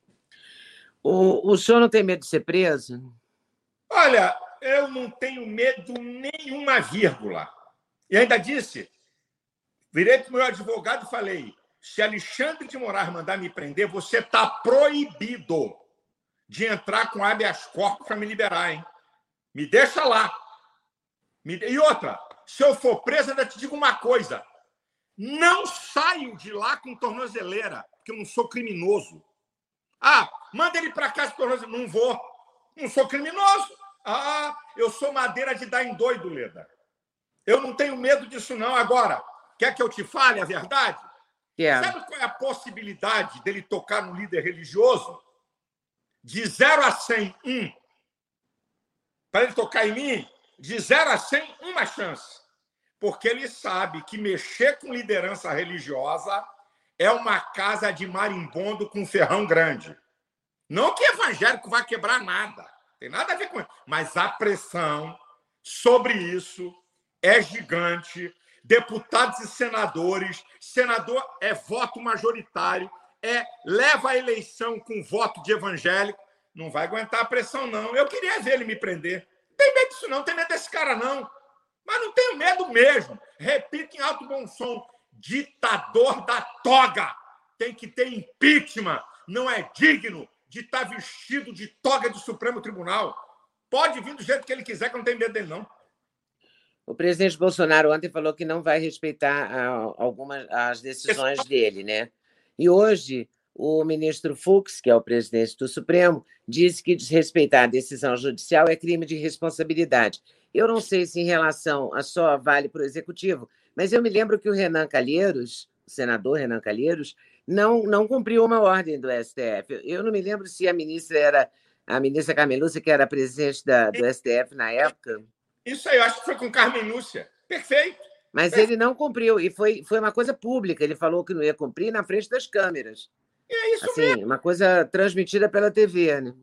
O senhor não tem medo de ser preso? Olha, eu não tenho medo nenhuma vírgula. E ainda disse, virei para o meu advogado e falei, se Alexandre de Moraes mandar me prender, você está proibido de entrar com habeas corpus para me liberar, hein? Me deixa lá. E outra, se eu for preso, ainda te digo uma coisa. Não saio de lá com tornozeleira, porque eu não sou criminoso. Ah, manda ele para casa com tornozeleira. Não vou. Não sou criminoso. Ah, eu sou madeira de dar em doido, Leda. Eu não tenho medo disso, não. Agora, quer que eu te fale a verdade? Sabe qual é a possibilidade dele tocar no líder religioso? De 0 a 100, 1. Para ele tocar em mim, de 0 a 100, uma chance. Porque ele sabe que mexer com liderança religiosa é uma casa de marimbondo com ferrão grande. Não que evangélico vai quebrar nada. Tem nada a ver com isso. Mas a pressão sobre isso é gigante. Deputados e senadores, senador é voto majoritário, leva a eleição com voto de evangélico, não vai aguentar a pressão, não. Eu queria ver ele me prender. Não tem medo disso, não tem medo desse cara, não. Mas não tenho medo mesmo. Repito em alto bom som, ditador da toga. Tem que ter impeachment. Não é digno de estar vestido de toga do Supremo Tribunal. Pode vir do jeito que ele quiser, que eu não tenho medo dele, não. O presidente Bolsonaro ontem falou que não vai respeitar algumas as decisões dele, né? E hoje o ministro Fux, que é o presidente do Supremo, disse que desrespeitar a decisão judicial é crime de responsabilidade. Eu não sei se em relação a só vale para o Executivo, mas eu me lembro que o Renan Calheiros, o senador Renan Calheiros, não cumpriu uma ordem do STF. Eu não me lembro se a ministra era a ministra Carmen Lúcia, que era presidente do STF na época. Isso aí, eu acho que foi com Carmen Lúcia. Perfeito. Mas ele não cumpriu, e foi uma coisa pública. Ele falou que não ia cumprir na frente das câmeras. É isso assim, mesmo. Uma coisa transmitida pela TV, né?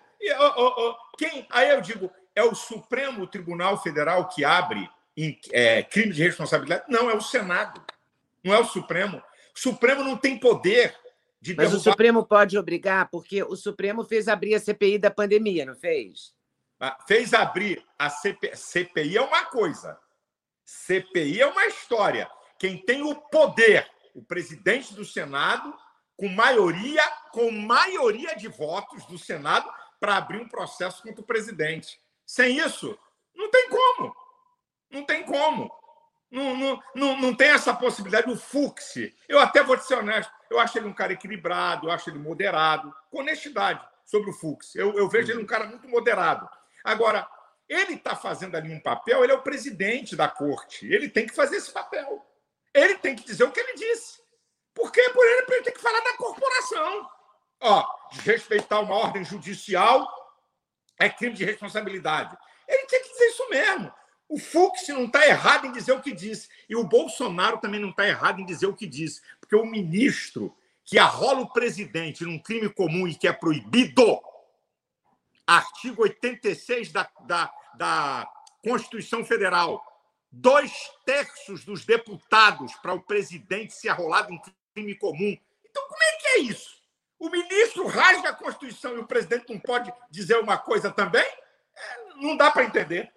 Aí eu digo, é o Supremo Tribunal Federal que abre crime de responsabilidade? Não, é o Senado. Não é o Supremo. O Supremo não tem poder de derrubar... Mas o Supremo pode obrigar, porque o Supremo fez abrir a CPI da pandemia, não fez? Fez abrir a CPI. CPI é uma coisa. CPI é uma história. Quem tem o poder, o presidente do Senado, com maioria de votos do Senado, para abrir um processo contra o presidente. Sem isso, não tem como. Não tem como. Não tem essa possibilidade. O Fux, eu até vou te ser honesto, eu acho ele um cara equilibrado, eu acho ele moderado, com honestidade sobre o Fux. Eu vejo ele um cara muito moderado. Agora, Ele está fazendo ali um papel, ele é o presidente da corte, ele tem que fazer esse papel. Ele tem que dizer o que ele disse. Porque por ele tem que falar da corporação. Desrespeitar uma ordem judicial é crime de responsabilidade. Ele tem que dizer isso mesmo. O Fux não está errado em dizer o que disse. E o Bolsonaro também não está errado em dizer o que disse. Porque o ministro que arrola o presidente num crime comum e que é proibido, artigo 86 da Constituição Federal, 2/3 dos deputados para o presidente ser arrolado em crime comum. Então, como é que é isso? O ministro rasga a Constituição e o presidente não pode dizer uma coisa também? Não dá para entender.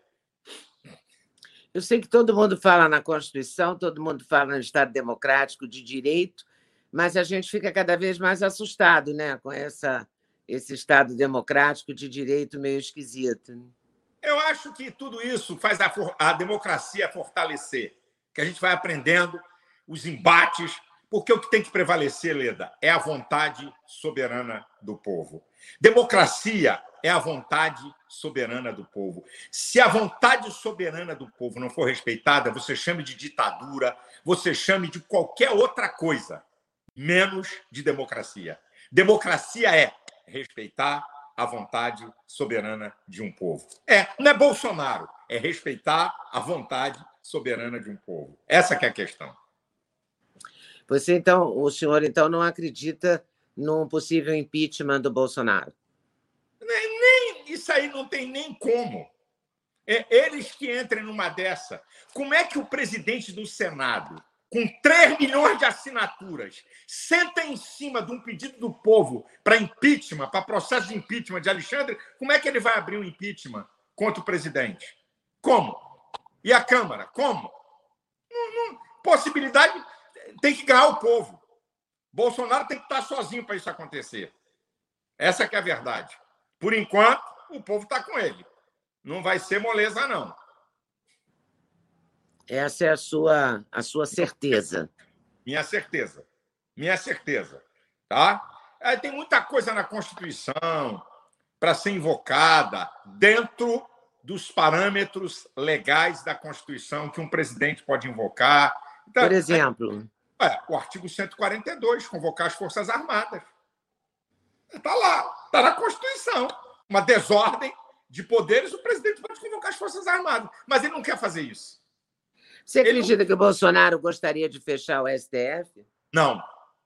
Eu sei que todo mundo fala na Constituição, todo mundo fala no Estado democrático de direito, mas a gente fica cada vez mais assustado, né, com esse Estado democrático de direito meio esquisito. Eu acho que tudo isso faz a democracia fortalecer, que a gente vai aprendendo os embates, porque o que tem que prevalecer, Leda, é a vontade soberana do povo. Democracia é a vontade soberana do povo. Se a vontade soberana do povo não for respeitada, você chame de ditadura, você chame de qualquer outra coisa, menos de democracia. Democracia é respeitar a vontade soberana de um povo. Não é Bolsonaro, é respeitar a vontade soberana de um povo. Essa que é a questão. O senhor, então, não acredita num possível impeachment do Bolsonaro? Isso aí não tem nem como. Eles que entrem numa dessa. Como é que o presidente do Senado, com 3 milhões de assinaturas, senta em cima de um pedido do povo para impeachment, para processo de impeachment de Alexandre? Como é que ele vai abrir um impeachment contra o presidente? Como? E a Câmara? Como? Possibilidade tem que ganhar o povo. Bolsonaro tem que estar sozinho para isso acontecer. Essa que é a verdade. Por enquanto, o povo está com ele. Não vai ser moleza, não. Essa é a sua certeza. Minha certeza. Minha certeza. Tá? Tem muita coisa na Constituição para ser invocada dentro dos parâmetros legais da Constituição que um presidente pode invocar. Então, por exemplo? O artigo 142, convocar as Forças Armadas. Está lá, está na Constituição. Uma desordem de poderes, o presidente pode convocar as Forças Armadas, mas ele não quer fazer isso. Você acredita que o Bolsonaro gostaria de fechar o STF? Não.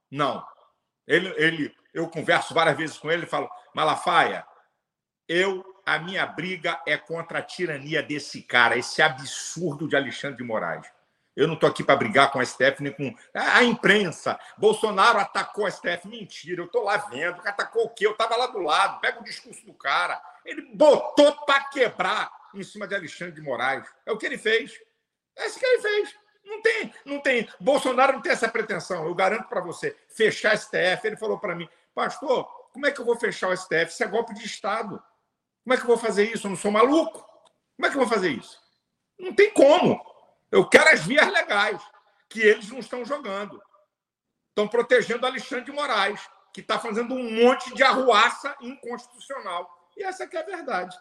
Eu converso várias vezes com ele e falo, Malafaia, a minha briga é contra a tirania desse cara, esse absurdo de Alexandre de Moraes. Eu não estou aqui para brigar com o STF, nem com a imprensa. Bolsonaro atacou o STF. Mentira, eu estou lá vendo. Atacou o quê? Eu estava lá do lado. Pega o discurso do cara. Ele botou para quebrar em cima de Alexandre de Moraes. É o que ele fez. É isso que ele fez. Não tem. Bolsonaro não tem essa pretensão. Eu garanto para você. Fechar o STF. Ele falou para mim, pastor, como é que eu vou fechar o STF? Isso é golpe de Estado. Como é que eu vou fazer isso? Eu não sou maluco. Como é que eu vou fazer isso? Não tem como. Eu quero as vias legais, que eles não estão jogando. Estão protegendo Alexandre de Moraes, que está fazendo um monte de arruaça inconstitucional. E essa que é a verdade.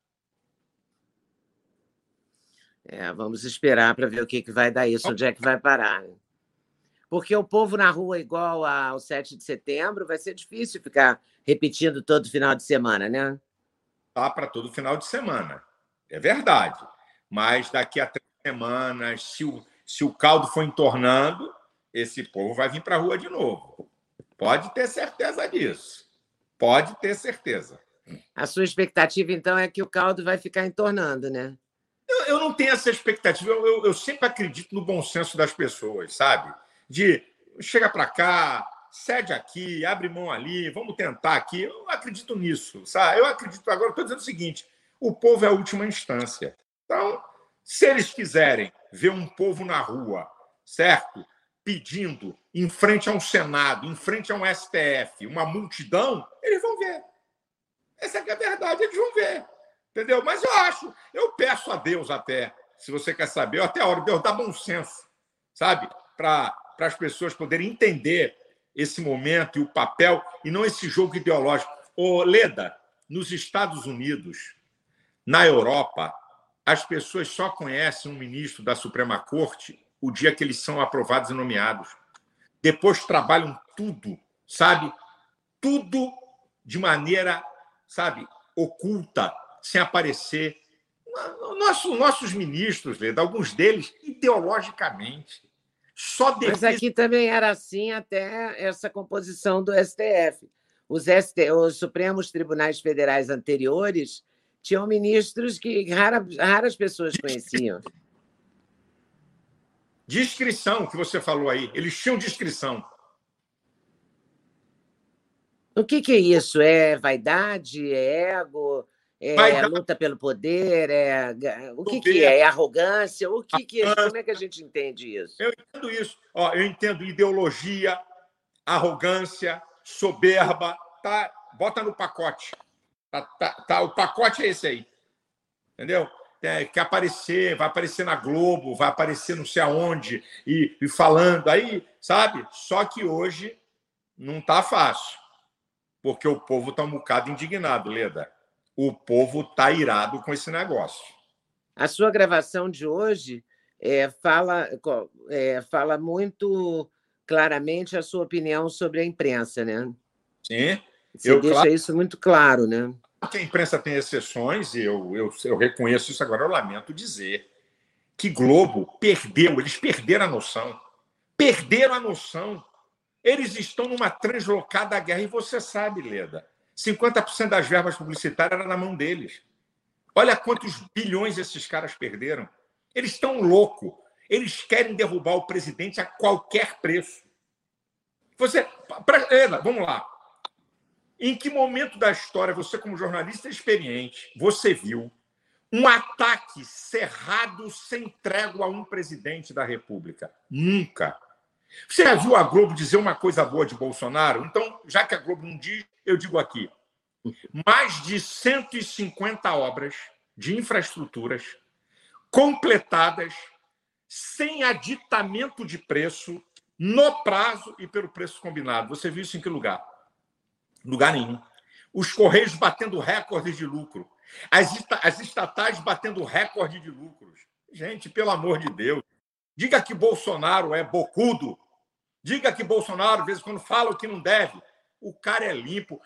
Vamos esperar para ver o que vai dar isso, onde é que vai parar. Porque o povo na rua igual ao 7 de setembro vai ser difícil ficar repetindo todo final de semana, né? Tá para todo final de semana. É verdade. Mas daqui a 3 semanas, se o caldo for entornando, esse povo vai vir para a rua de novo. Pode ter certeza disso. Pode ter certeza. A sua expectativa, então, é que o caldo vai ficar entornando, né? Eu não tenho essa expectativa. Eu sempre acredito no bom senso das pessoas, sabe? De chega para cá, cede aqui, abre mão ali, vamos tentar aqui. Eu acredito nisso, sabe? Eu acredito. Agora, estou dizendo o seguinte, o povo é a última instância. Então, se eles quiserem ver um povo na rua, certo? Pedindo, em frente a um Senado, em frente a um STF, uma multidão, eles vão ver. Essa é a verdade, eles vão ver. Entendeu? Mas eu peço a Deus até, se você quer saber, eu até oro, Deus dá bom senso, sabe? Para as pessoas poderem entender esse momento e o papel, e não esse jogo ideológico. Leda, nos Estados Unidos, na Europa, as pessoas só conhecem um ministro da Suprema Corte o dia que eles são aprovados e nomeados. Depois trabalham tudo, sabe? Tudo de maneira, sabe, oculta, sem aparecer. Nossos ministros, Leda, alguns deles ideologicamente. Mas aqui também era assim até essa composição do STF. Os Supremos Tribunais Federais anteriores tinham ministros que raras pessoas conheciam. Discrição, que você falou aí. Eles tinham discrição. O que é isso? É vaidade? É ego? É luta pelo poder? O que é? É arrogância? Como é que a gente entende isso? Eu entendo isso. Eu entendo ideologia, arrogância, soberba. Tá? Bota no pacote. Tá, o pacote é esse aí. Entendeu? Quer aparecer, vai aparecer na Globo, vai aparecer não sei aonde, e falando aí, sabe? Só que hoje não está fácil, porque o povo está um bocado indignado, Leda. O povo está irado com esse negócio. A sua gravação de hoje fala muito claramente a sua opinião sobre a imprensa, né? Sim. Você deixa isso muito claro, né? Que a imprensa tem exceções, e eu reconheço isso agora, eu lamento dizer que Globo perdeu, eles perderam a noção. Perderam a noção. Eles estão numa translocada guerra, e você sabe, Leda, 50% das verbas publicitárias era na mão deles. Olha quantos bilhões esses caras perderam. Eles estão loucos. Eles querem derrubar o presidente a qualquer preço. Leda, vamos lá. Em que momento da história, você, como jornalista experiente, você viu um ataque cerrado sem trégua a um presidente da República? Nunca. Você já viu a Globo dizer uma coisa boa de Bolsonaro? Então, já que a Globo não diz, eu digo aqui. Mais de 150 obras de infraestruturas completadas sem aditamento de preço, no prazo e pelo preço combinado. Você viu isso em que lugar? Lugar nenhum. Os Correios batendo recordes de lucro. As estatais batendo recorde de lucros. Gente, pelo amor de Deus. Diga que Bolsonaro é bocudo. Diga que Bolsonaro, às vezes, quando fala o que não deve, o cara é limpo.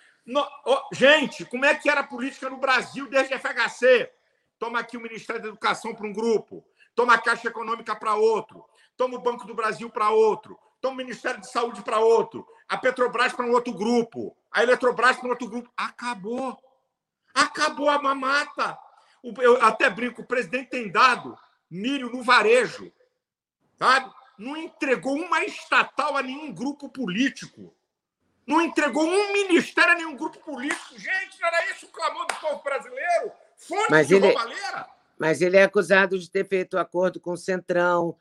Gente, como é que era a política no Brasil desde a FHC? Toma aqui o Ministério da Educação para um grupo. Toma a Caixa Econômica para outro. Toma o Banco do Brasil para outro. Toma o Ministério de Saúde para outro. A Petrobras para um outro grupo. A Eletrobras para um outro grupo. Acabou. Acabou a mamata. Eu até brinco, o presidente tem dado milho no varejo. Sabe? Não entregou uma estatal a nenhum grupo político. Não entregou um ministério a nenhum grupo político. Gente, não era isso o clamor do povo brasileiro? Fonte de roubalheira. Mas ele é acusado de ter feito acordo com o Centrão,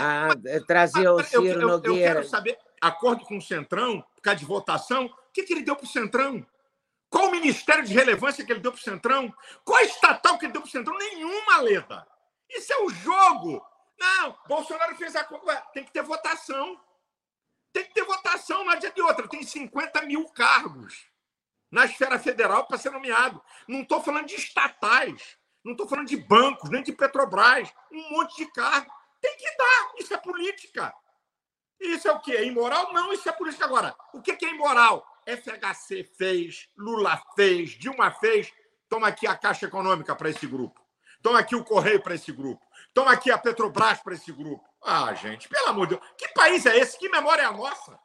trazer o Ciro Nogueira. Eu quero saber, acordo com o Centrão, por causa de votação, o que ele deu para o Centrão? Qual o ministério de relevância que ele deu para o Centrão? Qual a estatal que ele deu para o Centrão? Nenhuma, Leda. Isso é o jogo. Não, Bolsonaro fez acordo. Tem que ter votação. Tem que ter votação, não adianta de outra. Tem 50 mil cargos na esfera federal para ser nomeado. Não estou falando de estatais, não estou falando de bancos, nem de Petrobras. Um monte de cargo. Tem que dar. Isso é política. Isso é o quê? É imoral? Não, isso é política. Agora, o que é imoral? FHC fez, Lula fez, Dilma fez. Toma aqui a Caixa Econômica para esse grupo. Toma aqui o Correio para esse grupo. Toma aqui a Petrobras para esse grupo. Ah, gente, pelo amor de Deus. Que país é esse? Que memória é a nossa?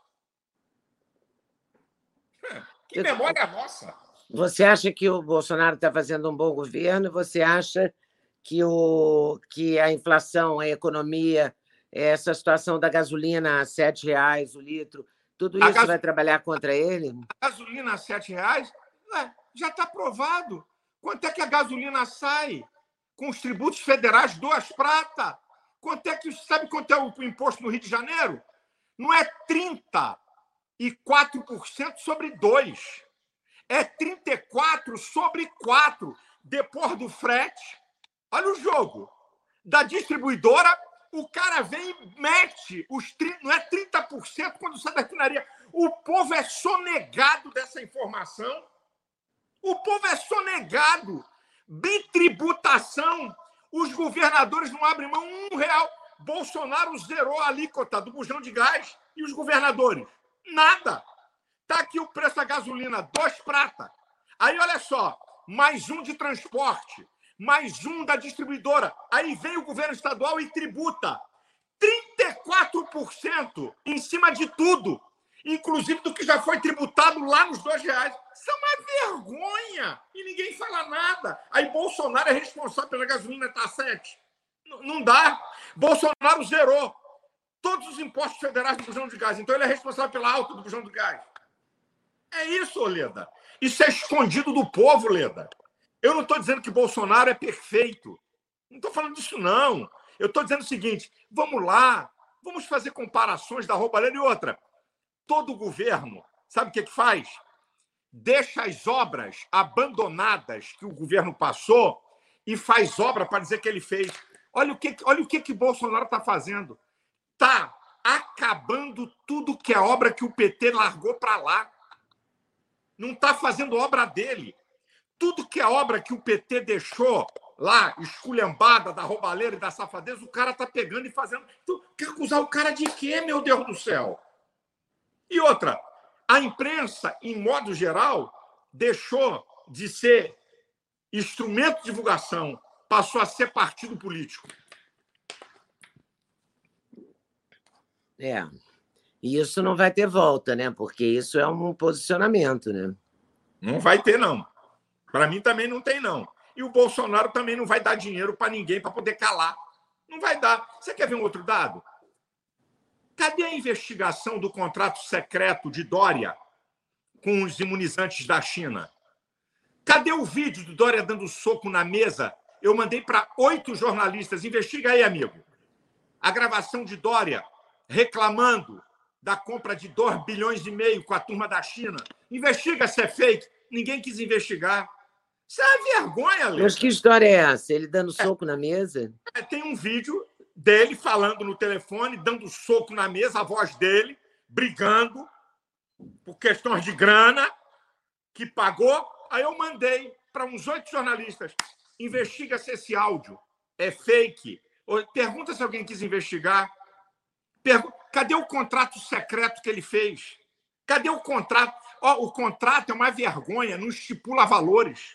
Que memória é a nossa? Você acha que o Bolsonaro está fazendo um bom governo? Você acha que a inflação, a economia, essa situação da gasolina a R$ 7,00 o litro, tudo isso vai trabalhar contra ele? A gasolina a R$ 7,00? Já está provado. Quanto é que a gasolina sai? Com os tributos federais, 2 pratas. Sabe quanto é o imposto no Rio de Janeiro? Não é 34% sobre 2. É 34 sobre 4. Depois do frete. Olha o jogo. Da distribuidora, o cara vem e mete os 30%, não é 30% quando sai da refinaria. O povo é sonegado dessa informação. O povo é sonegado. Bitributação. Os governadores não abrem mão R$1. Bolsonaro zerou a alíquota do bujão de gás. E os governadores? Nada. Está aqui o preço da gasolina, 2 prata. Aí, olha só, mais um de transporte, mais um da distribuidora. Aí vem o governo estadual e tributa 34% em cima de tudo, inclusive do que já foi tributado lá nos R$2. Isso é uma vergonha e ninguém fala nada. Aí Bolsonaro é responsável pela gasolina estar 7. Não dá. Bolsonaro zerou todos os impostos federais do bujão de gás. Então ele é responsável pela alta do bujão de gás. É isso, Leda. Isso é escondido do povo, Leda. Eu não estou dizendo que Bolsonaro é perfeito. Não estou falando disso, não. Eu estou dizendo o seguinte, vamos lá, vamos fazer comparações da roubalheira e outra. Todo governo, sabe o que faz? Deixa as obras abandonadas que o governo passou e faz obra para dizer que ele fez. Olha o que Bolsonaro está fazendo. Está acabando tudo que é obra que o PT largou para lá. Não está fazendo obra dele. Tudo que é obra que o PT deixou lá, esculhambada da roubalheira e da safadeza, o cara está pegando e fazendo. Tu quer acusar o cara de quê, meu Deus do céu? E outra, a imprensa, em modo geral, deixou de ser instrumento de divulgação, passou a ser partido político. E isso não vai ter volta, né? Porque isso é um posicionamento, né? Não vai ter, não. Para mim também não tem, não. E o Bolsonaro também não vai dar dinheiro para ninguém para poder calar. Não vai dar. Você quer ver um outro dado? Cadê a investigação do contrato secreto de Dória com os imunizantes da China? Cadê o vídeo do Dória dando soco na mesa? Eu mandei para 8 jornalistas. Investiga aí, amigo. A gravação de Dória reclamando da compra de 2,5 bilhões com a turma da China. Investiga se é fake. Ninguém quis investigar. Isso é vergonha, Lê. Mas que história é essa? Ele dando soco na mesa? Tem um vídeo dele falando no telefone, dando soco na mesa, a voz dele, brigando por questões de grana, que pagou. Aí eu mandei para uns 8 jornalistas. Investiga se esse áudio é fake. Pergunta se alguém quis investigar. Cadê o contrato secreto que ele fez? Cadê o contrato? O contrato é uma vergonha, não estipula valores.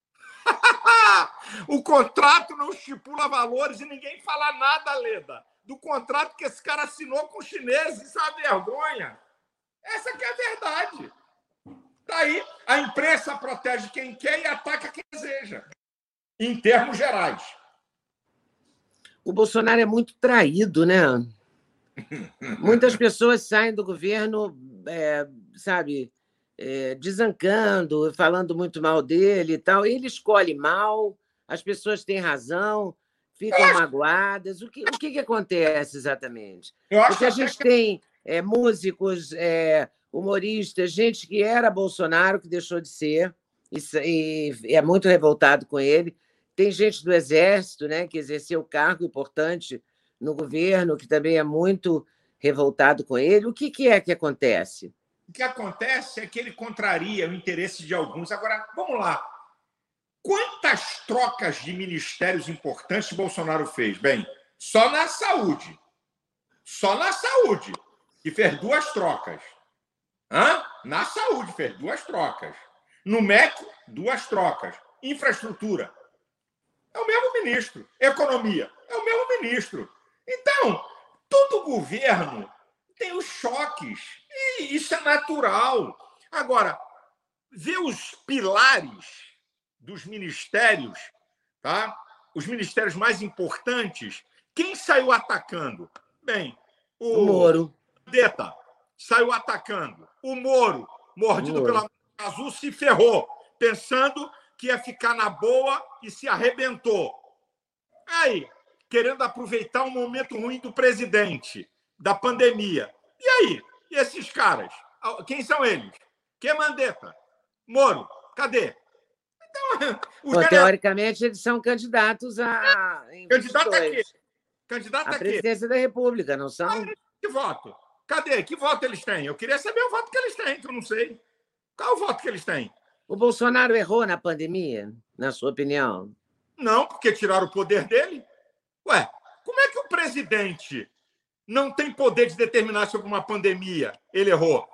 O contrato não estipula valores e ninguém fala nada, Leda, do contrato que esse cara assinou com os chineses. Isso é uma vergonha. Essa que é a verdade. Daí, a imprensa protege quem quer e ataca quem deseja, em termos gerais. O Bolsonaro é muito traído, né? Muitas pessoas saem do governo, desancando, falando muito mal dele e tal. Ele escolhe mal, as pessoas têm razão, ficam magoadas. O que acontece exatamente? Porque a gente tem músicos, humoristas, gente que era Bolsonaro, que deixou de ser, e é muito revoltado com ele. Tem gente do Exército, né, que exerceu cargo importante no governo, que também é muito revoltado com ele. O que é que acontece? O que acontece é que ele contraria o interesse de alguns. Agora, vamos lá. Quantas trocas de ministérios importantes Bolsonaro fez? Bem, só na saúde. Só na saúde, que fez 2 trocas. Na saúde, fez 2 trocas. No MEC, 2 trocas. Infraestrutura. É o mesmo ministro. Economia. É o mesmo ministro. Então, todo governo tem os choques. E isso é natural. Agora, ver os pilares dos ministérios, tá? Os ministérios mais importantes, quem saiu atacando? Bem, o Moro. Mandetta saiu atacando. O Moro, mordido pela azul, se ferrou, pensando que ia ficar na boa e se arrebentou. Aí, querendo aproveitar um momento ruim do presidente, da pandemia. E aí? E esses caras? Quem são eles? Quem é Mandetta? Moro? Cadê? Então, teoricamente, eles são candidatos a... Candidato a quê? Candidato a presidência da República, não são? Que voto? Cadê? Que voto eles têm? Eu queria saber o voto que eles têm, que eu não sei. Qual é o voto que eles têm? O Bolsonaro errou na pandemia, na sua opinião? Não, porque tiraram o poder dele. Ué, como é que o presidente não tem poder de determinar sobre uma pandemia? Ele errou.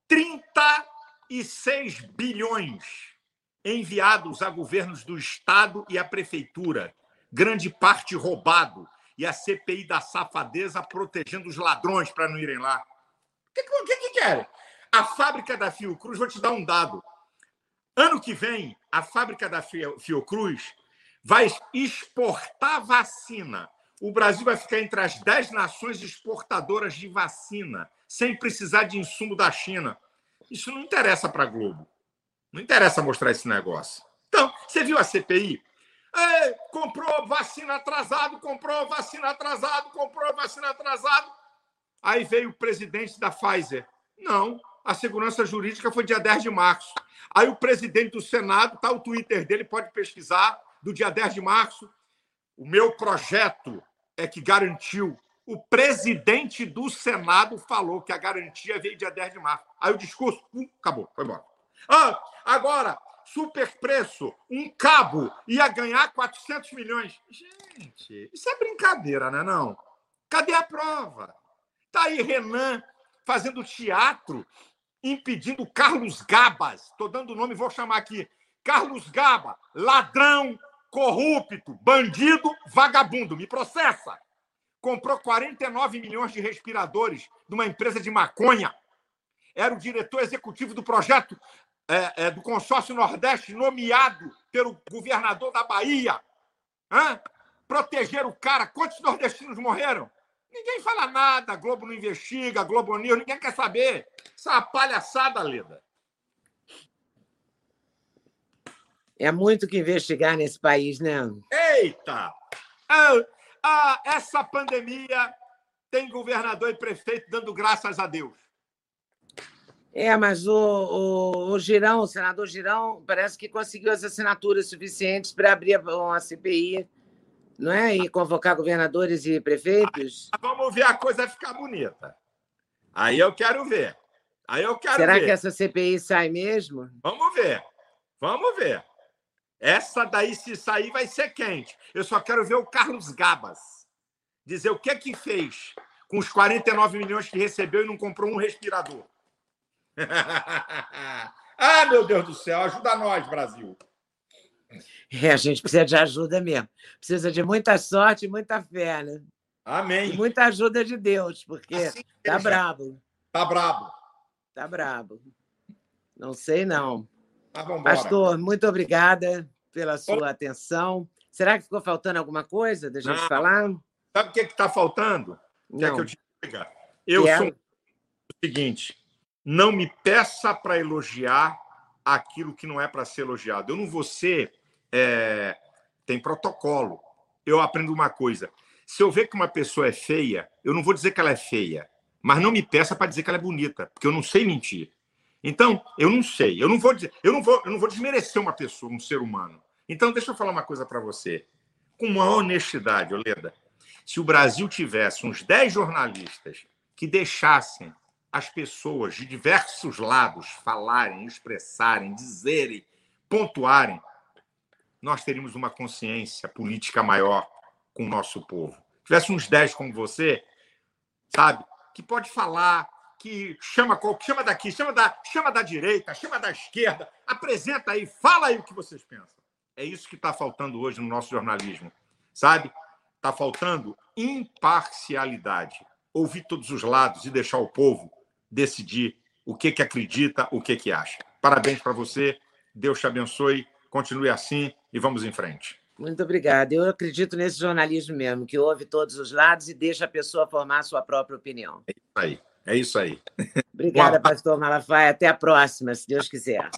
36 bilhões enviados a governos do Estado e à Prefeitura, grande parte roubado, e a CPI da safadeza protegendo os ladrões para não irem lá. O que querem? A fábrica da Fiocruz, vou te dar um dado. Ano que vem, a fábrica da Fiocruz vai exportar vacina. O Brasil vai ficar entre as 10 nações exportadoras de vacina, sem precisar de insumo da China. Isso não interessa para a Globo. Não interessa mostrar esse negócio. Então, você viu a CPI? Comprou vacina atrasado, comprou vacina atrasado, comprou vacina atrasado. Aí veio o presidente da Pfizer. Não, a segurança jurídica foi dia 10 de março. Aí o presidente do Senado, tá o Twitter dele, pode pesquisar, do dia 10 de março. O meu projeto é que garantiu. O presidente do Senado falou que a garantia veio dia 10 de março. Aí o discurso, acabou, foi embora. Agora, superpreço, um cabo ia ganhar 400 milhões. Gente, isso é brincadeira, né, não? Cadê a prova? Tá aí Renan fazendo teatro, impedindo Carlos Gabas. Estou dando o nome, vou chamar aqui. Carlos Gaba, ladrão, corrupto, bandido, vagabundo. Me processa. Comprou 49 milhões de respiradores de uma empresa de maconha. Era o diretor executivo do projeto do Consórcio Nordeste, nomeado pelo governador da Bahia. Proteger o cara. Quantos nordestinos morreram? Ninguém fala nada. A Globo não investiga, a Globo News, ninguém quer saber. Isso é uma palhaçada, Leda. É muito que investigar nesse país, né? Eita! Essa pandemia tem governador e prefeito dando graças a Deus. Mas o Girão, o senador Girão, parece que conseguiu as assinaturas suficientes para abrir uma CPI, não é? E convocar governadores e prefeitos. Vamos ver a coisa ficar bonita. Aí eu quero ver. Será que essa CPI sai mesmo? Vamos ver. Vamos ver. Essa daí, se sair, vai ser quente. Eu só quero ver o Carlos Gabas dizer o que fez com os 49 milhões que recebeu e não comprou um respirador. Meu Deus do céu, ajuda nós, Brasil. A gente precisa de ajuda mesmo. Precisa de muita sorte e muita fé, né? Amém. E muita ajuda de Deus, porque assim tá brabo. Tá brabo. Tá brabo. Não sei, não. Vambora. Pastor, muito obrigada pela sua atenção. Será que ficou faltando alguma coisa da gente falar? Sabe o que está faltando? Quer que eu te diga? Eu sou o seguinte, não me peça para elogiar aquilo que não é para ser elogiado. Eu não vou ser... tem protocolo. Eu aprendo uma coisa. Se eu ver que uma pessoa é feia, eu não vou dizer que ela é feia, mas não me peça para dizer que ela é bonita, porque eu não sei mentir. Então, eu não sei. Eu não vou desmerecer uma pessoa, um ser humano. Então, deixa eu falar uma coisa para você. Com uma honestidade, Oleda, se o Brasil tivesse uns 10 jornalistas que deixassem as pessoas de diversos lados falarem, expressarem, dizerem, pontuarem, nós teríamos uma consciência política maior com o nosso povo. Se tivesse uns 10 como você, sabe, que pode falar, que chama daqui, chama da direita, chama da esquerda, apresenta aí, fala aí o que vocês pensam. É isso que está faltando hoje no nosso jornalismo, sabe? Está faltando imparcialidade. Ouvir todos os lados e deixar o povo decidir o que acredita, o que acha. Parabéns para você, Deus te abençoe, continue assim e vamos em frente. Muito obrigada. Eu acredito nesse jornalismo mesmo, que ouve todos os lados e deixa a pessoa formar a sua própria opinião. É isso aí. Obrigada, pastor Malafaia. Até a próxima, se Deus quiser.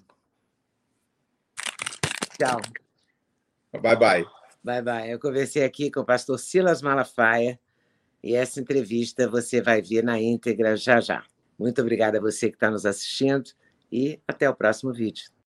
Tchau. Bye, bye. Bye, bye. Eu conversei aqui com o pastor Silas Malafaia e essa entrevista você vai ver na íntegra já já. Muito obrigada a você que está nos assistindo e até o próximo vídeo.